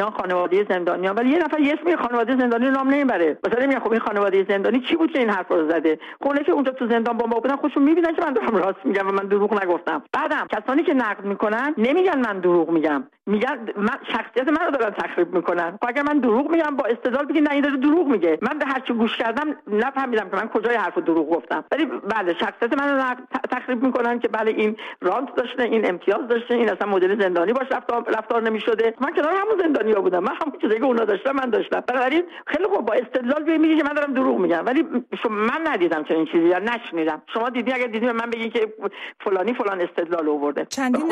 زندانیان، ولی یه نفر یه اسم خانواده زندانی رو نام نمیبره. مثلا میگم خب این خانواده زندانی کی بود که این حرفا رو زده؟ خونه که اونجا تو زندان با ما بودن خودشون میبینن که من دارم راست میگم و من دروغ نگفتم. بعدم کسانی که نقد میکنن نمیگن من دروغ میگم، میگن من شخصیت من رو دارن تخریب میکنن. خب اگر من دروغ میگم با استدلال بگین نه این داره دروغ میگه. من به هر چی گوش کردم نفهمیدم که من کجای حرف حرف دروغ گفتم. ولی بله شخصیت من رو تخریب میکنن که بله این رانت داشته، این امتیاز داشته، این اصلا مدل زندانی باش رفتار نمیشده. من کنار همون زندانیا بودم، من همون چیزایی که اونا داشتن من داشتم. بنابراین خیلی خوب با استدلال میگی که من دارم دروغ میگم، ولی من ندیدم چنین چیزی یا نشنیدم. شما دیدی؟ اگر دیدین من بگین که فلانی فلان استدلال آورده.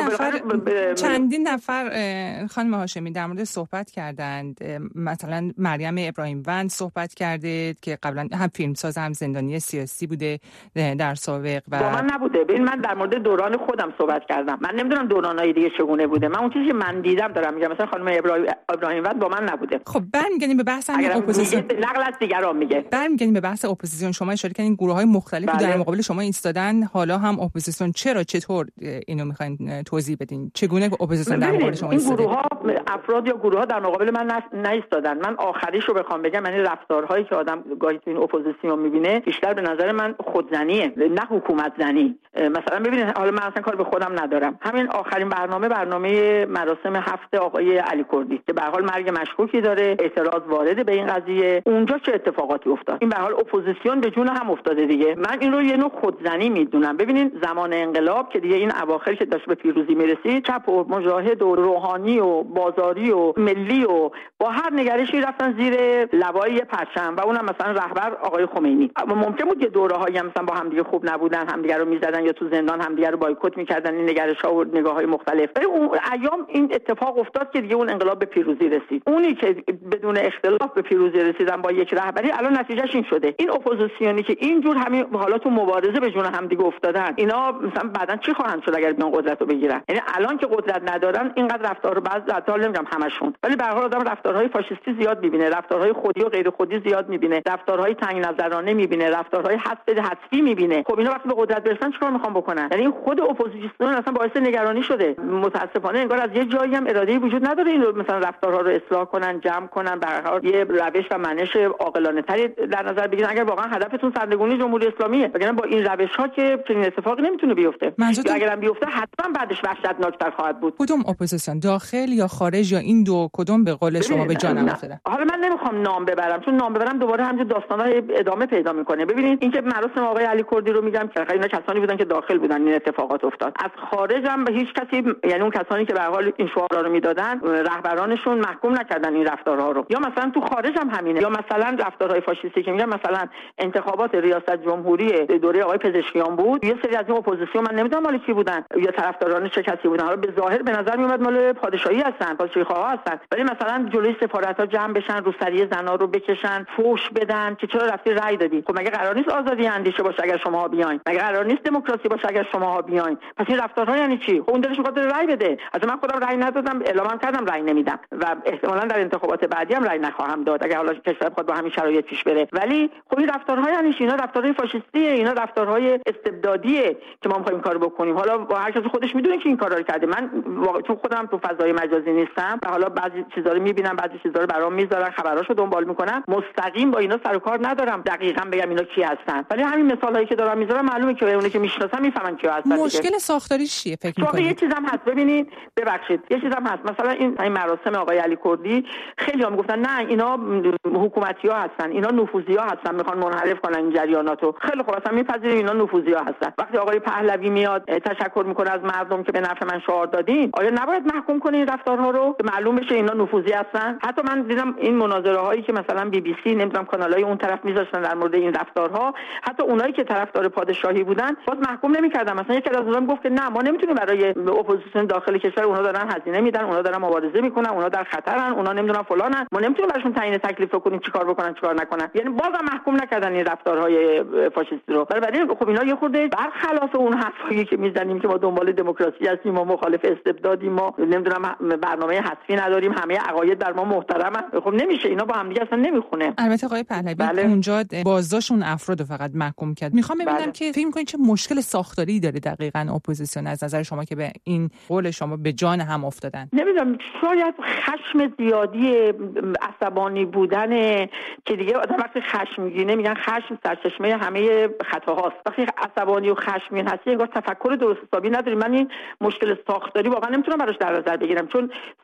چندین نفر خانم هاشمی در مورد صحبت کردند. مثلا مریم ابراهیم وند صحبت کرده که قبلا هم فیلمساز هم زندانی سیاسی بوده در سابق و با من نبوده. ببین من در مورد دوران خودم صحبت کردم، من نمیدونم دورانهای دیگه چگونه بوده. من اون چیزی که من دیدم دارم میگم. مثلا خانم ابراهیم وند با من نبوده. خب برمیگردیم به بحث اپوزیسیون. نقل از دیگران میگه. برمیگردیم به بحث اپوزیسیون. شما اشاره کردین گروه‌های مختلفی در مقابل شما ایستادن، حالا هم اپوزیسیون. چطور اینو میخواین توضیح بدین؟ چگونه اپوزیسیون در مقابل شما ایستاده؟ این گروه‌ها افراد یا گروه‌ها در مقابل من نایستادن. من آخریشو بخوام بگم، یعنی رفتارهایی که آدم گاهی تو این اپوزیسیون میبینه بیشتر به نظر من خودزنیه، نه حکومت زنی. مثلا ببینید، حالا من اصلا کار به خودم ندارم، همین آخرین برنامه مراسم 7 آقای علی کردی که به هر حال مرگ مشکوکی داره، اعتراض وارد به این قضیه، اونجا چه اتفاقاتی افتاد؟ این به هر حال اپوزیسیون به جون هم افتاده دیگه. من این رو یه نوع خودزنی میدونم. ببینید زمان انقلاب که دیگه این اواخر که داشت به پیروزی میرسید، چپ و مجاهد و روحانی و بازاری و ملی و با هر نگرشی رفتن زیر لوای پرچم و اونم مثلا رهبر آقای خمینی. ممکن بود که دوره‌هایی هم مثلا با هم دیگه خوب نبودن، همدیگه رو میزدن یا تو زندان همدیگه رو بایکوت میکردن، این نگرش‌ها و نگاه‌های مختلف. ولی اون ایام این اتفاق افتاد که دیگه اون انقلاب به پیروزی رسید. اونی که بدون اختلاف به پیروزی رسیدن با یک رهبری، الان نتیجهش این شده. این اپوزیسیونی که اینجور همین حالا تو مبارزه به جون هم دیگه افتادن، اینا مثلا بعدن چی خواهند شد اگر بیان قدرت رو بگیرن؟ یعنی الان که قدرت ندارن اینقدر رفتار رو بعضی حتی نمیگم همشون، ولی به هر حال آدم رفتارهای فاشیستی زیاد میبینه، رفتارهای خودی و غیر خودی زیاد میبینه، رفتارهای تنگ نظرانه میبینه، رفتارهای حذفی میبینه. خب اینا وقتی به قدرت برسن چیکار میخوان بکنن؟ یعنی این خود اپوزیسیون اصلا باعث نگرانی شده. متاسفانه انگار از یه جایی هم اراده‌ای وجود نداره این مثلا رفتارها رو اصلاح کنن، جمع کنن، به هر حال یه روش و منش عاقلانه‌تری در نظر بگیرن اگر واقعا هدفتون سرنگونی جمهوری اسلامیه. وگرنه با این روش‌ها که چنین اتفاقی نمیتونه بیفته. اگر هم بیفته حتما بعدش وحشتناک‌تر خواهد بود. کدوم اپوزیسیون، داخل یا خارج، یا این دو کدوم به قول شما به جانم افتادن؟ حالا من نمیخوام نام ببرم، چون نام ببرم دوباره همین داستان‌های ادامه پیدا میکنه. ببینید اینکه مراسم آقای علی کردی رو میگم که اینا کسانی بودن که داخل بودن این اتفاقات افتاد. از خارج هم به هیچ کسی، یعنی اون کسانی که به هر حال این شعارا رو میدادن، رهبرانشون محکوم نکردن این رفتارها رو. یا مثلا تو خارج هم همینه، یا مثلا رفتارهای فاشیستی که میگم، مثلا انتخابات ریاست جمهوری دوره آقای پزشکیان بود، یه سری از این اپوزیسیون من نمیدونم مال کی بودن یا طرفداران چه کسی بودن، حالا به ظاهر به نظر میومد مال پادشاهی هستن، پادشاهی خواه هستن، ولی مثلا جلوی سفارت‌ها جمع بشن، روسری زنا رو بکشن، فوش بدن که چرا رفتی رأی دادی. خب مگه قرار نیست آزادی اندیشه باشه اگر شماها بیاین؟ مگه قرار نیست دموکراسی باشه اگر شماها بیاین؟ پس این رفتارها یعنی چی؟ خب اون دلش می‌خواد رأی بده. از من خودم رأی ندادم، اعلام کردم رأی نمیدم و احتمالاً در انتخابات بعدی هم رأی نخواهم داد اگر حالا کشور بخواد با همین شرایط پیش بره. ولی خب این رفتارها یعنی چی؟ اینا رفتارهای فاشیستیه، اینا رفتارهای استبدادیه که ما می‌خوایم کار بکنیم. حالا با هر کسی خودش میدونه که این کارا رو کرده. من چون خودم تو فضای مجازی نیستم و حالا بعضی چیزا رو می‌بینم، بعضی چیزا رو برام می‌ذارن، خبراشو دنبال می‌کنم، مستقیم با اینا سر و کار ندارم دقیقاً بگم اینا کی هستن، ولی همین مثالایی که دارم می‌ذارم معلومه که اونایی که میشناسن میفهمن کی هستن. مشکل ساختاری چیه فکر می‌کنید؟ یه چیزام هست، ببینید ببخشید، یه چیزام هست، مثلا این مراسم آقای علی کردی خیلی‌ها میگفتن نه اینا حکومتی‌ها هستن، اینا نفوذی‌ها هستن، میخوان منحرف کنن این جریاناتو. خیلی خوب، اصلا میپذیریم اینا نفوذی‌ها هستن. وقتی آقای پهلوی میاد تشکر میکنه از مردم که به نفع من شعار دادین، آیا نباید محکوم کنین این رفتارها رو که معلوم بشه اینا نفوذی هستن؟ حتی من دیدم این مناظره هایی که مثلا BBC نمیدونم کانالای اون طرف میذاشتن در مورد این رفتارها، حتی اونایی که طرفدار پادشاهی بودن باز محکوم نمی‌کردن. مثلا یکی از اونها گفت که نه ما نمیتونیم برای اپوزیسیون داخل کشور، اونا دارن هزینه میدن، اونا دارن مبارزه میکنن، اونا در خطرن، اونا نمیدونم فلانن، ما نمیتونیم براشون تعیین تکلیف کنیم چیکار بکنن چیکار نکنن. یعنی بازم محکوم نکردن این رفتارهای فاشیستی رو. ولی خب اینا یه خورده برخلاف اون حرفایی که میزنیم که ما دنبال دموکراسی هستیم، ما مخالف استبدادیم، ما نمیدونم برنامه حذفی نداریم، همه عقاید در ما محترمن. خب نمیشه، اینا با هم دیگه اصلا نمیخونه. البته آقای پهلوی اونجا بازداشت اون افراد رو فقط محکوم کرد. میخوام ببینم که فکر می‌کنید چه مشکل ساختاری داره دقیقاً اپوزیسیون از نظر شما که به این قول شما به جان هم افتادن؟ نمیدونم، شاید خشم زیادی، عصبانی بودن که دیگه آدم وقتی خشم میگیره میگن خشم سرچشمه همه خطاهاست. وقتی عصبانی و خشمگین هستی انگار تفکر درست حسابی نداری. من این مشکل ساختاری واقعا نمیتونم براش در نظر بگیرم، چون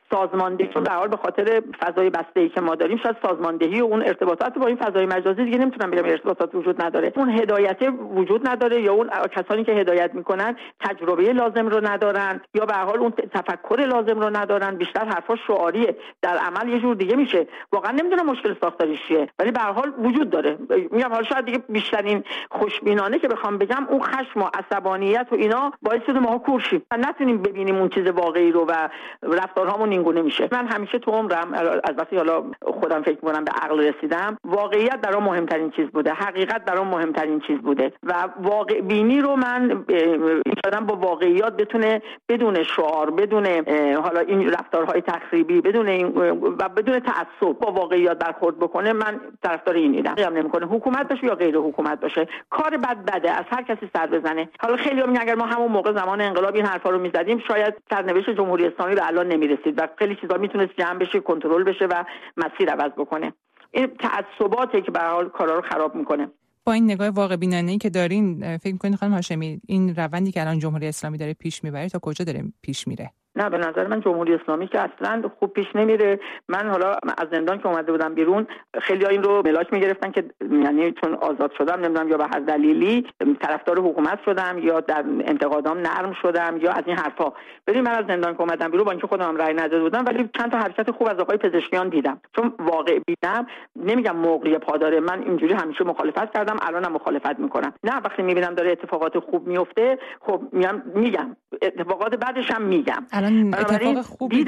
سازماندهی رو به حال به خاطر فضای بسته‌ای که ما داریم، شاید سازماندهی و اون ارتباطات با این فضای مجازی دیگه نمیتونم بگم ارتباطات وجود نداره، اون هدایت وجود نداره، یا اون کسانی که هدایت میکنن تجربه لازم رو ندارن، یا به حال اون تفکر لازم رو ندارن، بیشتر حرفا شعاریه، در عمل یه جور دیگه میشه. واقعا نمیدونم مشکل ساختاریش چیه، ولی به هر حال وجود داره. میگم حالا شاید دیگه بیشترین خوشبینانه که بخوام بگم اون خشم و عصبانیت و اینا باعث شده ما کورشیم و نتونیم ببینیم اون چیز واقعی رو و رفتارهامون این گونه میشه. من همیشه تو عمرم از وقتی حالا خودم فکر می‌کنم به عقل رسیدم، واقعیت برام مهمترین چیز بوده، حقیقت برام مهمترین چیز بوده و واقع بینی رو من آدم با واقعیت بتونه بدون شعار، بدون حالا این رفتارهای تخریبی، بدون تعصب با واقعیت برخورد بکنه. من طرفدار اینم. نمی‌کنه حکومت باشه یا غیر حکومت باشه، کار بده از هر کسی سر بزنه. حالا خیلی‌ها میگن اگر ما همون موقع زمان انقلاب این حرفا رو می‌زدیم شاید سرنوشت جمهوری اسلامی به الان نمی‌رسید و خیلی چیزا میتونست جمع بشه، کنترل بشه و مسیر عوض بکنه. این تعصباتی که به هر حال کارا رو خراب می‌کنه. با این نگاه واقع بینانه‌ای که دارین، فکر می‌کنید خانم هاشمی این روندی که الان جمهوری اسلامی داره پیش میبره تا کجا داره پیش میره؟ نه، به نظر من جمهوری اسلامی که اصلا خوب پیش نمیره. من حالا از زندان که اومده بودم بیرون، خیلی ها این رو ملاک میگرفتن که یعنی چون آزاد شدم نمیدونم یا به هر دلیلی طرفدار حکومت شدم یا در انتقادام نرم شدم یا از این حرفا. ببین من از زندان که اومدم بیرون با اینکه خودم رأی نداده بودم، ولی چند تا حرکت خوب از آقای پزشکیان دیدم. چون واقع بینم، نمیگم موقعی پاداره، من اینجوری همیشه مخالفت کردم، الانم مخالفت میکنم. نه، وقتی میبینم داره اتفاقات خوب میفته، خب میگم اتفاقات بعدش هم میگم. الان اتفاق خوبی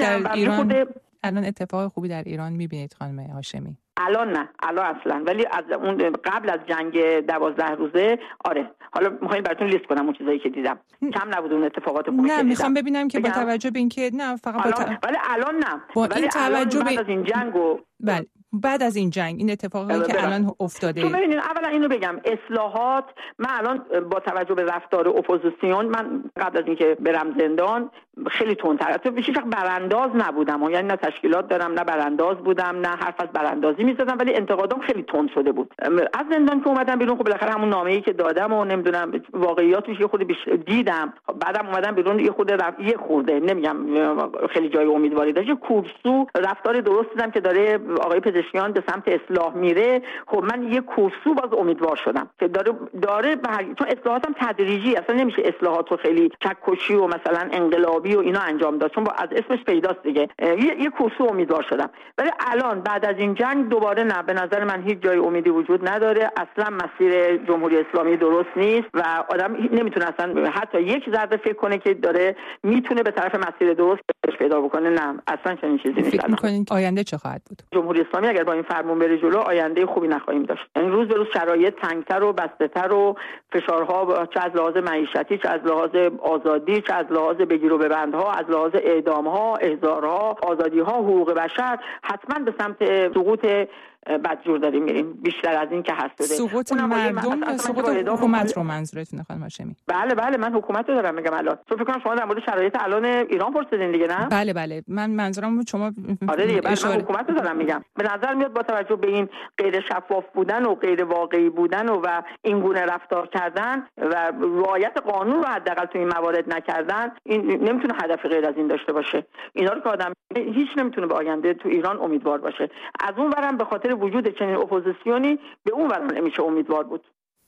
در ایران میبینید خانم هاشمی؟ الان نه، الان اصلا، ولی از اون قبل از جنگ 12 روزه آره. حالا میخواین براتون لیست کنم اون چیزایی که دیدم، کم نبود اون اتفاقات خوبی که نه میخوام ببینم که با توجه به اینکه نه فقط ولی الان نه، با این توجه بعد از این جنگ و بله بعد از این جنگ این اتفاقایی که الان افتاده. تو ببینید اولا اینو بگم، اصلاحات، من الان با توجه به رفتار اپوزیسیون، من قبل از اینکه برم زندان خیلی تندتر، تو هیچ وقت برانداز نبودم، یعنی نه تشکیلات دارم نه برانداز بودم، نه حرف از براندازی میزدم، ولی انتقادام خیلی تند شده بود. از زندان که اومدم بیرون، خب بالاخره همون نامه‌ای که دادم و نمیدونم واقعیاتش یه خورده دیدم، بعدم اومدم بیرون یه خورده نمیگم خیلی جای امیدواری داشت، کورسو رفتار درست دیدم که داره آقای پزشکیان به سمت اصلاح میره. خب من یه کورسو باز امیدوار شدم که داره چون اصلاحاتم تدریجی، اصلا نمیشه اصلاحات رو خیلی چکشی و مثلا انقلابی و اینا انجام داد، چون با از اسمش پیداست دیگه. یه کورسو امیدوار شدم، ولی الان بعد از این جنگ دوباره نه، به نظر من هیچ جای امیدی وجود نداره. اصلا مسیر جمهوری اسلامی درست نیست و آدم نمیتونه اصلا حتی یک ذره فکر کنه که داره میتونه به طرف مسیر درست پیدا بکنه. نه، اصلا چنین چیزی نیست. فکر می‌کنید آینده چه خواهد بود؟ جمهوری اسلامی اگر با این فرمون بره جلو، آینده خوبی نخواهیم داشت. یعنی روز به روز شرایط تنگتر و بسته‌تر و فشارها، چه از لحاظ معیشتی، چه از لحاظ آزادی، چه از لحاظ بگیر و ببندها، از لحاظ اعدام‌ها، احضارها، آزادی‌ها، حقوق بشر، حتما به سمت سقوط بدجور داریم میریم، بیشتر از این که هست. سقوط مردم یا سقوط حکومت رو منظورتونه خانم هاشمی؟ بله من حکومت رو دارم میگم الان. تو فکر کنم شما در مورد شرایط الان ایران پرسیدین دیگه، نه؟ بله من منظورم بود شما آره دیگه، من حکومت رو دارم میگم. به نظر میاد با توجه به این غیر شفاف بودن و غیر واقعی بودن و این گونه رفتار کردن و رعایت قانون رو حداقل تو این موارد نکردن، این نمیتونه هدف غیر از این داشته باشه. اینا رو که آدم هیچ نمیتونه به آینده تو ایران امیدوار باشه. از اون ورم به خاطر وجود چنین اپوزیسیونی به اون ور نمیشه امیدوار بود.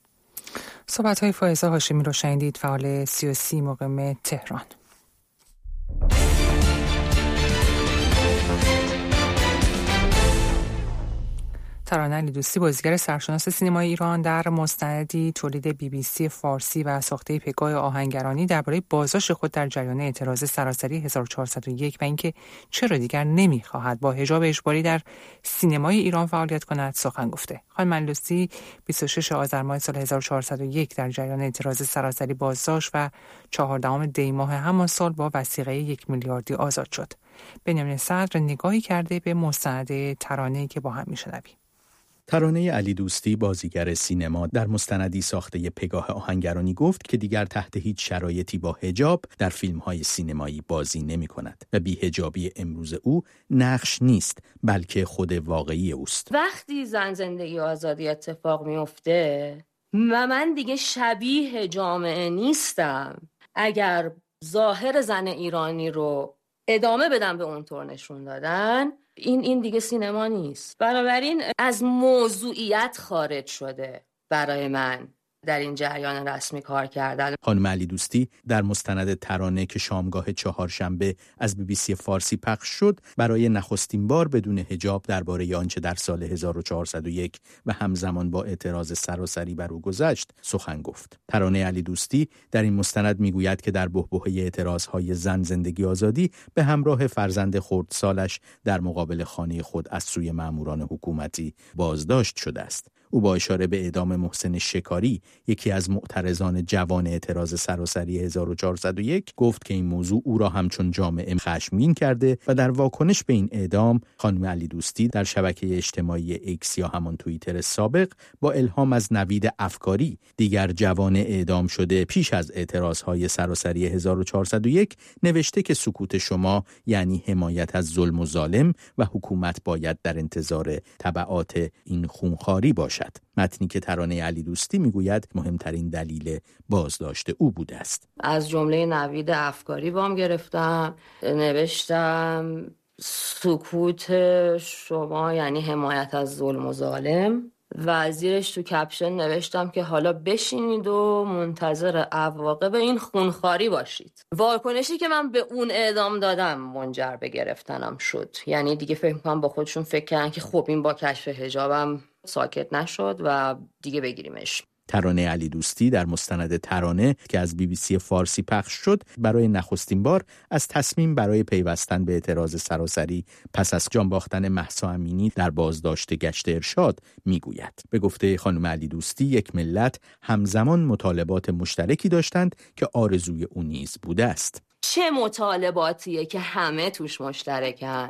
صحبت‌های فائزه هاشمی رو شنیدید، فعال سیاسی مقیم تهران. ترانه علیدوستی، بازیگر سرشناس سینمای ایران، در مستندی تولید BBC فارسی و ساخته پگاه آهنگرانی درباره بازداشت خود در جریان اعتراض سراسری 1401 و اینکه چرا دیگر نمی‌خواهد با حجاب اجباری در سینمای ایران فعالیت کند سخن گفته. خانم علیدوستی 26 آذر ماه سال 1401 در جریان اعتراض سراسری بازداشت و 14 دی ماه همان سال با وثیقه 1 میلیاردی آزاد شد. بنیامین صدر نگاهی کرده به مستند ترانه‌ای که با هم می‌شنویم. ترانه علیدوستی، بازیگر سینما، در مستندی ساخته پگاه آهنگرانی گفت که دیگر تحت هیچ شرایطی با حجاب در فیلم‌های سینمایی بازی نمی‌کند و بی‌حجابی امروز او نقش نیست، بلکه خود واقعی اوست. وقتی زن زندگی و آزادی اتفاق میفته و من دیگه شبیه جامعه نیستم، اگر ظاهر زن ایرانی رو ادامه بدن به اونطور نشون دادن، این دیگه سینما نیست. بنابراین از موضوعیت خارج شده برای من در این جریان رسمی کار کردن. خانم علی دوستی در مستند ترانه که شامگاه چهارشنبه از BBC فارسی پخش شد، برای نخستین بار بدون حجاب درباره آنچه در سال 1401 و همزمان با اعتراض سراسری بر او گذشت سخن گفت. ترانه علی دوستی در این مستند میگوید که در بحبوحه اعتراضهای زن زندگی آزادی به همراه فرزند خردسالش در مقابل خانه خود از سوی ماموران حکومتی بازداشت شده است. او با اشاره به اعدام محسن شکاری، یکی از معترضان جوان اعتراض سراسری 1401، گفت که این موضوع او را همچون جامعه خشمگین کرده و در واکنش به این اعدام خانم علی دوستی در شبکه اجتماعی ایکس یا همان توییتر سابق با الهام از نوید افکاری، دیگر جوان اعدام شده پیش از اعتراضهای سراسری 1401، نوشته که سکوت شما یعنی حمایت از ظلم و ظالم و حکومت باید در انتظار تبعات این خونخواری باشد. متنی که ترانه علی دوستی میگوید مهمترین دلیل بازداشت او بوده است. از جمله نوید افکاری وام گرفتم، نوشتم سکوت شما یعنی حمایت از ظلم و ظالم و زیرش تو کپشن نوشتم که حالا بشینید و منتظر عواقب این خونخواری باشید. واکنشی که من به اون اعدام دادم منجر به گرفتنم شد. یعنی دیگه فکر کنم با خودشون فکر کردن که خب این با کشف حجابم ساکت نشد و دیگه بگیریمش. ترانه علی دوستی در مستند ترانه که از BBC فارسی پخش شد برای نخستین بار از تصمیم برای پیوستن به اعتراض سراسری پس از جان باختن مهسا امینی در بازداشت گشت ارشاد میگوید. به گفته خانم علی دوستی، یک ملت همزمان مطالبات مشترکی داشتند که آرزوی او نیز بوده است. چه مطالباتیه که همه توش مشترکن؟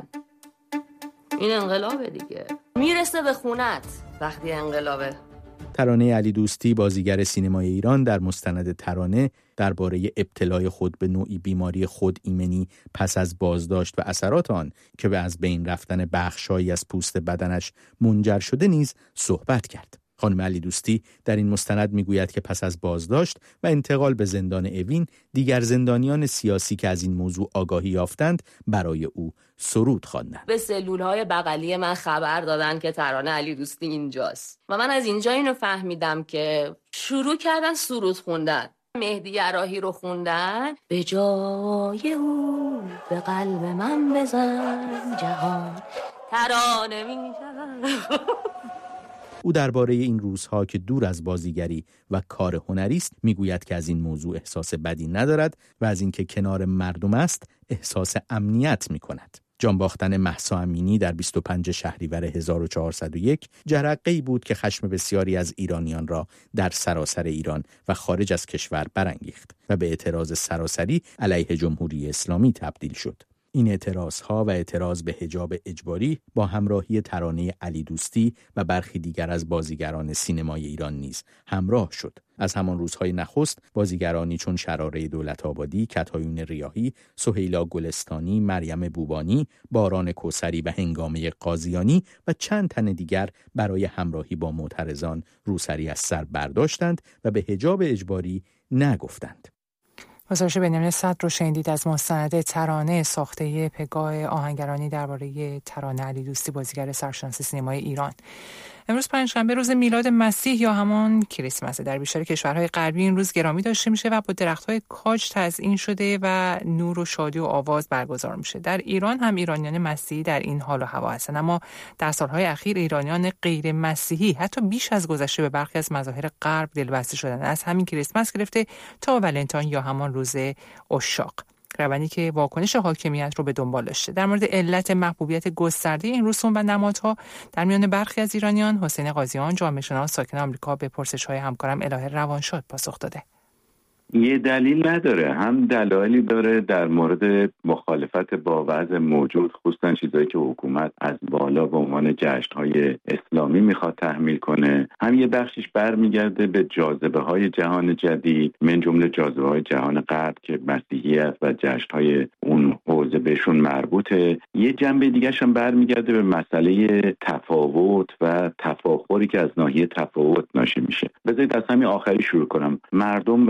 این انقلابه دیگه، میرسه به خونت وقتی انقلابه. ترانه علی دوستی، بازیگر سینمای ایران، در مستند ترانه درباره ابتلای خود به نوعی بیماری خود ایمنی پس از بازداشت و اثرات آن که به از بین رفتن بخشایی از پوست بدنش منجر شده نیز صحبت کرد. خانم علی دوستی در این مستند میگوید که پس از بازداشت و انتقال به زندان اوین، دیگر زندانیان سیاسی که از این موضوع آگاهی یافتند برای او سرود خواندند. به سلولهای بغلی من خبر دادن که ترانه علی دوستی اینجاست و من از اینجا اینو فهمیدم که شروع کردن سرود خوندن. مهدی یراحی رو خوندن، به جای او به قلب من بزن جهان ترانه میشود. او درباره این روزها که دور از بازیگری و کار هنری است میگوید که از این موضوع احساس بدی ندارد و از اینکه کنار مردم است احساس امنیت میکند. جان باختن مهسا امینی در 25 شهریور 1401 جرقه‌ای بود که خشم بسیاری از ایرانیان را در سراسر ایران و خارج از کشور برانگیخت و به اعتراض سراسری علیه جمهوری اسلامی تبدیل شد. این اعتراضها و اعتراض به حجاب اجباری با همراهی ترانه علی دوستی و برخی دیگر از بازیگران سینمای ایران نیز همراه شد. از همان روزهای نخست بازیگرانی چون شراره دولت‌آبادی، کتایون ریاحی، سهیلا گلستانی، مریم بوبانی، باران کوثری و هنگامه قاضیانی و چند تن دیگر برای همراهی با معترضان روسری از سر برداشتند و به حجاب اجباری نگفتند. گزارش بنیامین صدر رو شنیدید از مستند ترانه ساخته پگاه آهنگرانی درباره ترانه علی دوستی، بازیگر سرشناس سینمای ایران. امروز پنجشنبه روز میلاد مسیح یا همان کریسمس در بیشتر کشورهای غربی این روز گرامی داشته میشه و با درخت‌های کاج تزیین شده و نور و شادی و آواز برگزار میشه. در ایران هم ایرانیان مسیحی در این حال و هوا هستند، اما در سالهای اخیر ایرانیان غیر مسیحی حتی بیش از گذشته به برخی از مظاهر غرب دلبسته شدن، از همین کریسمس گرفته تا ولنتاین یا همان روز عشاق، روندی که واکنش حاکمیت رو به دنبال داشته. در مورد علت محبوبیت گسترده این رسوم و نمادها در میان برخی از ایرانیان، حسین قاضیان، جامعه شناس ساکن آمریکا، به پرسش‌های همکارم الهه روانشاد پاسخ داده. یه دلیل نداره، هم دلایلی داره در مورد مخالفت با وضع موجود، خصوصا چیزایی که حکومت از بالا به عنوان جشن‌های اسلامی میخواد تحمیل کنه، هم یه بخشش برمیگرده به جاذبه‌های جهان جدید، من جمله جاذبه‌های جهان غرب که مسیحیت و جشن‌های اون حوزه بهشون مربوطه. یه جنبه دیگه‌ش هم برمیگرده به مسئله تفاوت و تفاخری که از ناحیه تفاوت ناشی میشه. بذارید از همین آخری شروع کنم. مردم وقتی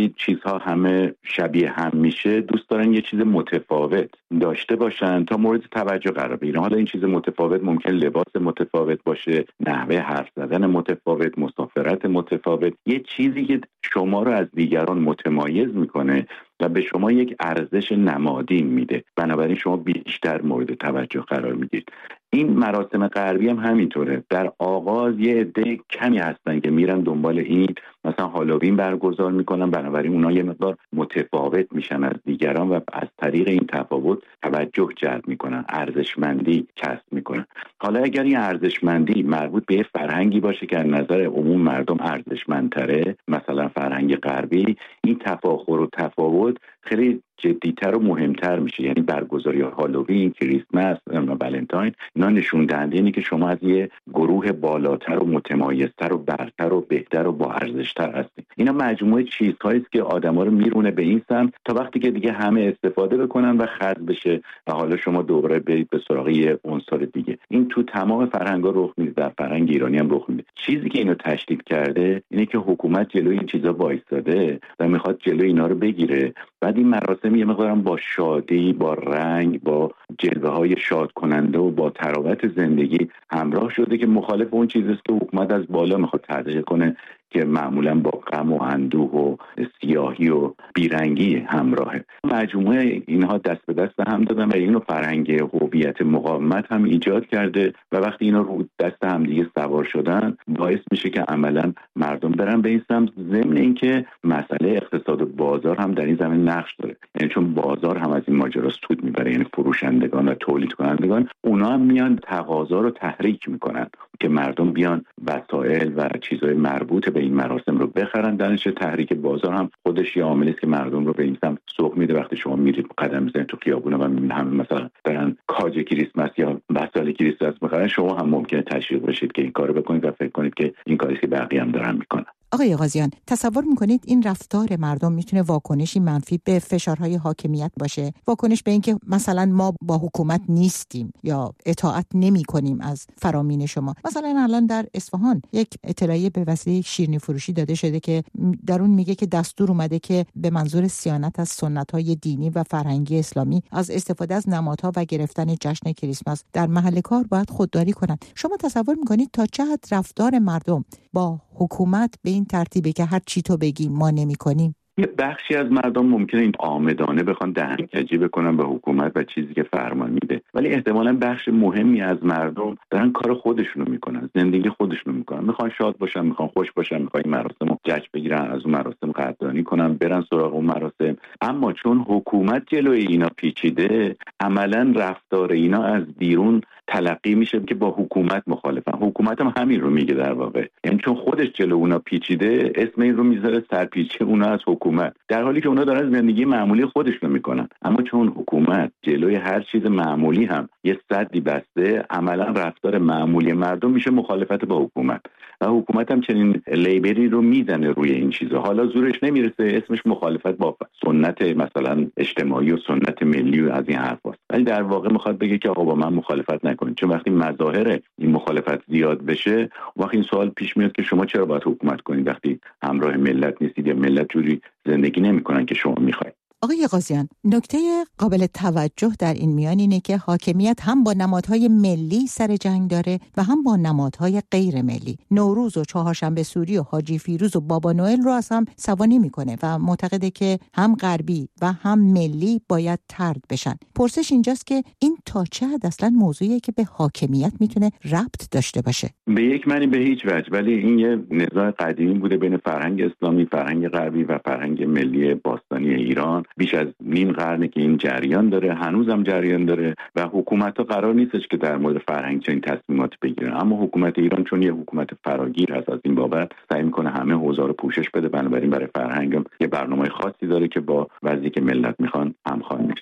وقتی چیزها همه شبیه هم میشه دوست دارن یه چیز متفاوت داشته باشن تا مورد توجه قرار بگیرن. حالا این چیز متفاوت ممکن لباس متفاوت باشه، نحوه حرف زدن متفاوت، مسافرت متفاوت، یه چیزی که شما رو از دیگران متمایز میکنه و به شما یک ارزش نمادین میده، بنابراین شما بیشتر مورد توجه قرار میگیرید. این مراسم غربی هم همینطوره. در آغاز یه عده کمی هستن که میرن دنبال این، مثلا هالووین برگزار میکنن، بنابراین اونا یه مقدار متفاوت میشن از دیگران و از طریق این تفاوت توجه جلب میکنن، ارزشمندی کسب میکنن. حالا اگر این ارزشمندی مربوط به فرهنگی باشه که از نظر عموم مردم ارزشمندتره، مثلا فرهنگ غربی، این تفاخر و تفاوت خیلی جدیتر و مهمتر میشه. یعنی برگزاری هالووین، کریسمس و ولنتاین، اینا نشون دهنده اینه که شما از یه گروه بالاتر و متمایزتر و برتر و بهتر و با ارزشتر هستید. اینا مجموعه چیزهایی است که آدما رو میرونه به این سمت تا وقتی که دیگه همه استفاده بکنن و خرج بشه و حالا شما دوباره برید به سراغ یه عنصر دیگه. این تو تمام فرهنگ‌ها رخ میده، در فرهنگ ایرانی هم رخ میده. چیزی که اینو تشدید کرده اینه که حکومت جلوی این چیزا وایساده و میخواد جلوی اینا رو بگیره. بعد این مراسم یه مقدارم با شادی، با رنگ، با جلوه‌های شاد کننده و با تراوت زندگی همراه شده که مخالف اون چیزیست که حکومت از بالا میخواد تدریج کنه که معمولا با غم و اندوه و سیاهی و بیرنگی همراهه. مجموعه اینها دست به دست هم دادن و اینو فرهنگ هویت مقاومت هم ایجاد کرده و وقتی اینا رو دست هم دیگه سوار شدن باعث میشه که عملا مردم برن به این سمت، ضمن اینکه مسئله اقتصاد و بازار هم در این زمین نقش داره. یعنی چون بازار هم از این ماجرا سود میبره، یعنی فروشندگان و تولید کنندگان اونا هم میان تقاضا رو تحریک میکنن که مردم بیان وسایل و چیزهای مربوط به این مراسم رو بخرن. درنش تحریک بازار هم خودش یه عاملی است که مردم رو به این سمت سوق میده. وقتی شما میرید قدم میزنید تو خیابونا و میبینید همه مثلا دارن کاج کریسمس یا وسایل کریسمس میخرن، شما هم ممکنه تشویق بشید که این کارو بکنید و فکر کنید که این کاری که بقیه هم دارن میکنن. آقای غازیان، تصور میکنید این رفتار مردم میتونه واکنشی منفی به فشارهای حاکمیت باشه؟ واکنش به اینکه مثلا ما با حکومت نیستیم یا اطاعت نمی کنیم از فرامین شما. مثلا الان در اصفهان یک اطلاعیه به وسیله شیرینی فروشی داده شده که در اون میگه که دستور اومده که به منظور صیانت از سنت‌های دینی و فرهنگی اسلامی از استفاده از نمادها و گرفتن جشن کریسمس در محل کار باید خودداری کنند. شما تصور میکنید تا چه حد رفتار مردم با حکومت به این ترتیبه که هر چی تو بگی ما نمی‌کنیم؟ یه بخشی از مردم ممکنه این عامدانه بخوان دهن‌کجی بکنن به حکومت و چیزی که فرمان میده، ولی احتمالاً بخش مهمی از مردم دارن کار خودشونو میکنن، زندگی خودشونو میکنن، میخوان شاد باشن، میخوان خوش باشن، میخوان این مراسمو جشن بگیرن، از اون مراسم قدردانی کنن، برن سراغ اون مراسم. اما چون حکومت جلوی اینا پیچیده، عملاً رفتار اینا از بیرون تلقی میشه که با حکومت مخالفن. حکومت هم همین رو میگه در واقع، یعنی چون خودش جلو اونا پیچیده اسم این رو میذاره سرپیچه اونا از حکومت، در حالی که اونا دارن زندگی معمولی خودشون میکنن. اما چون حکومت جلوی هر چیز معمولی هم یه سدی بسته، عملا رفتار معمولی مردم میشه مخالفت با حکومت و حکومت هم چنین لیبلی رو میزنه روی این چیزا. حالا زورش نمیرسه، اسمش مخالفت با سنت مثلا اجتماعی و سنت ملی و از این حرفاست، ولی در واقع میخواد بگه که آقا با من مخالفت نکنید. چون وقتی مظاهر این مخالفت زیاد بشه، وقتی این سوال پیش میاد که شما چرا باید حکومت کنید وقتی همراه ملت نیستید یا ملت جوری زندگی نمیکنن که شما میخواید. آقای غازیان، نکته قابل توجه در این میان اینه که حاکمیت هم با نمادهای ملی سر جنگ داره و هم با نمادهای غیر ملی. نوروز و چهارشنبه سوری و حاجی فیروز و بابا نوئل رو از هم سوانی میکنه و معتقده که هم غربی و هم ملی باید طرد بشن. پرسش اینجاست که این تا چه حد اصلا موضوعیه که به حاکمیت میتونه ربط داشته باشه؟ به یک معنی به هیچ وجه، ولی این یه نزاع قدیمی بوده بین فرهنگ اسلامی، فرهنگ غربی و فرهنگ ملی باستانی ایران. بیش از نیم قرنه که این جریان داره، هنوزم جریان داره و حکومت‌ها قرار نیستش که در مورد فرهنگ چنین تصمیمات بگیرن. اما حکومت ایران چون یه حکومت فراگیر هست، از این بابت سعی می‌کنه همه حوزه رو پوشش بده، بنابراین برای فرهنگ یه برنامه خاصی داره که با وضعی که ملت میخوان همخوان میشه.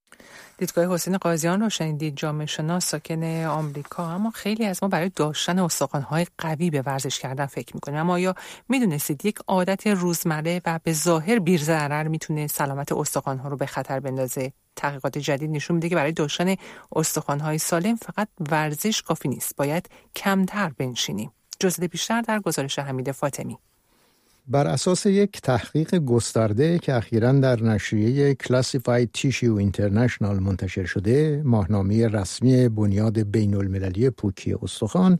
دیدگاه حسین غازیان رو شنیدید، جامعه شناس ساکن آمریکا. اما خیلی از ما برای داشتن استخوان‌های قوی به ورزش کردن فکر می‌کنیم، اما آیا می‌دونستید یک عادت روزمره و به ظاهر بی‌ضرر میتونه سلامت استخوان‌ها رو به خطر بندازه؟ تحقیقات جدید نشون میده که برای داشتن استخوان‌های سالم فقط ورزش کافی نیست، باید کمتر بنشینیم. جزئیات بیشتر در گزارش حمید فاطمی. بر اساس یک تحقیق گسترده که اخیراً در نشریه Classified Tissue International منتشر شده، ماهنامه رسمی بنیاد بین‌المللی پوکی استخوان،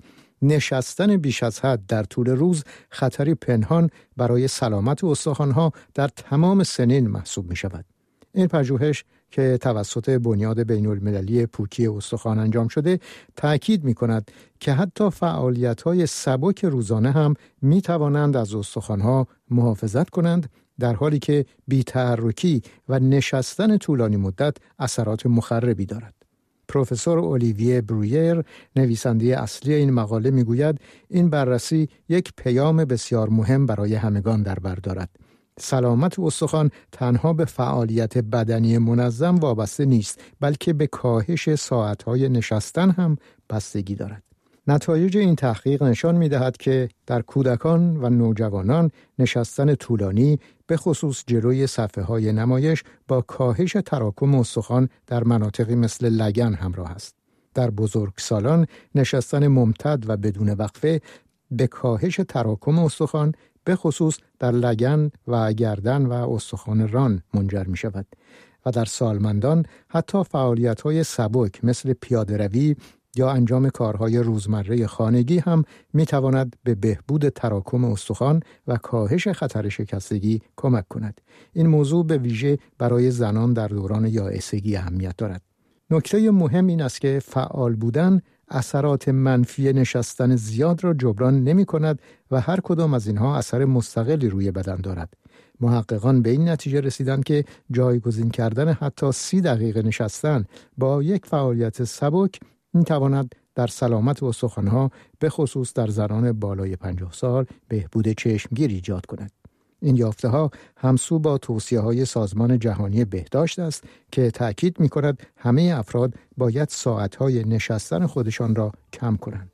نشستن بیش از حد در طول روز خطری پنهان برای سلامت استخوان‌ها در تمام سنین محسوب می‌شود. این پژوهش که توسط بنیاد بین‌المللی پوکی استخوان انجام شده، تأکید می‌کند که حتی فعالیت‌های سبک روزانه هم می‌توانند از استخوان‌ها محافظت کنند، در حالی که بی‌تحرکی و نشستن طولانی مدت اثرات مخربی دارد. پروفسور اولیویه برویر، نویسنده اصلی این مقاله، میگوید این بررسی یک پیام بسیار مهم برای همگان در بر دارد. سلامت استخوان تنها به فعالیت بدنی منظم وابسته نیست، بلکه به کاهش ساعت‌های نشستن هم بستگی دارد. نتایج این تحقیق نشان می‌دهد که در کودکان و نوجوانان نشستن طولانی به خصوص جلوی صفحه‌های نمایش با کاهش تراکم استخوان در مناطقی مثل لگن همراه است. در بزرگسالان نشستن ممتد و بدون وقفه به کاهش تراکم استخوان به خصوص در لگن و گردن و استخوان ران منجر می شود و در سالمندان حتی فعالیت‌های سبک مثل پیاده‌روی یا انجام کارهای روزمره خانگی هم می تواند به بهبود تراکم استخوان و کاهش خطر شکستگی کمک کند. این موضوع به ویژه برای زنان در دوران یائسگی اهمیت دارد. نکته مهم این است که فعال بودن اثرات منفی نشستن زیاد را جبران نمی کند و هر کدام از اینها اثر مستقلی روی بدن دارد. محققان به این نتیجه رسیدند که جایگزین کردن حتی 30 دقیقه نشستن با یک فعالیت سبک می تواند در سلامت استخوان‌ها به خصوص در زنان بالای 50 سال بهبود چشمگیر ایجاد کند. این یافته‌ها همسو با توصیه‌های سازمان جهانی بهداشت است که تأکید می‌کند همه افراد باید ساعت‌های نشستن خودشان را کم کنند.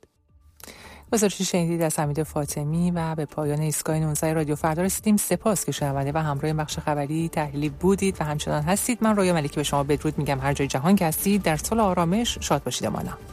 گزارشی شنیدید از حمید فاطمی و به پایان ایستگاه 19 رادیو فردا رسیدیم. سپاس که شنونده و همراه بخش خبری تحلیلی بودید و همچنان هستید. من رویا ملکی به شما بدرود میگم. هر جای جهان که هستید در صلح و آرامش شاد باشید. امانا.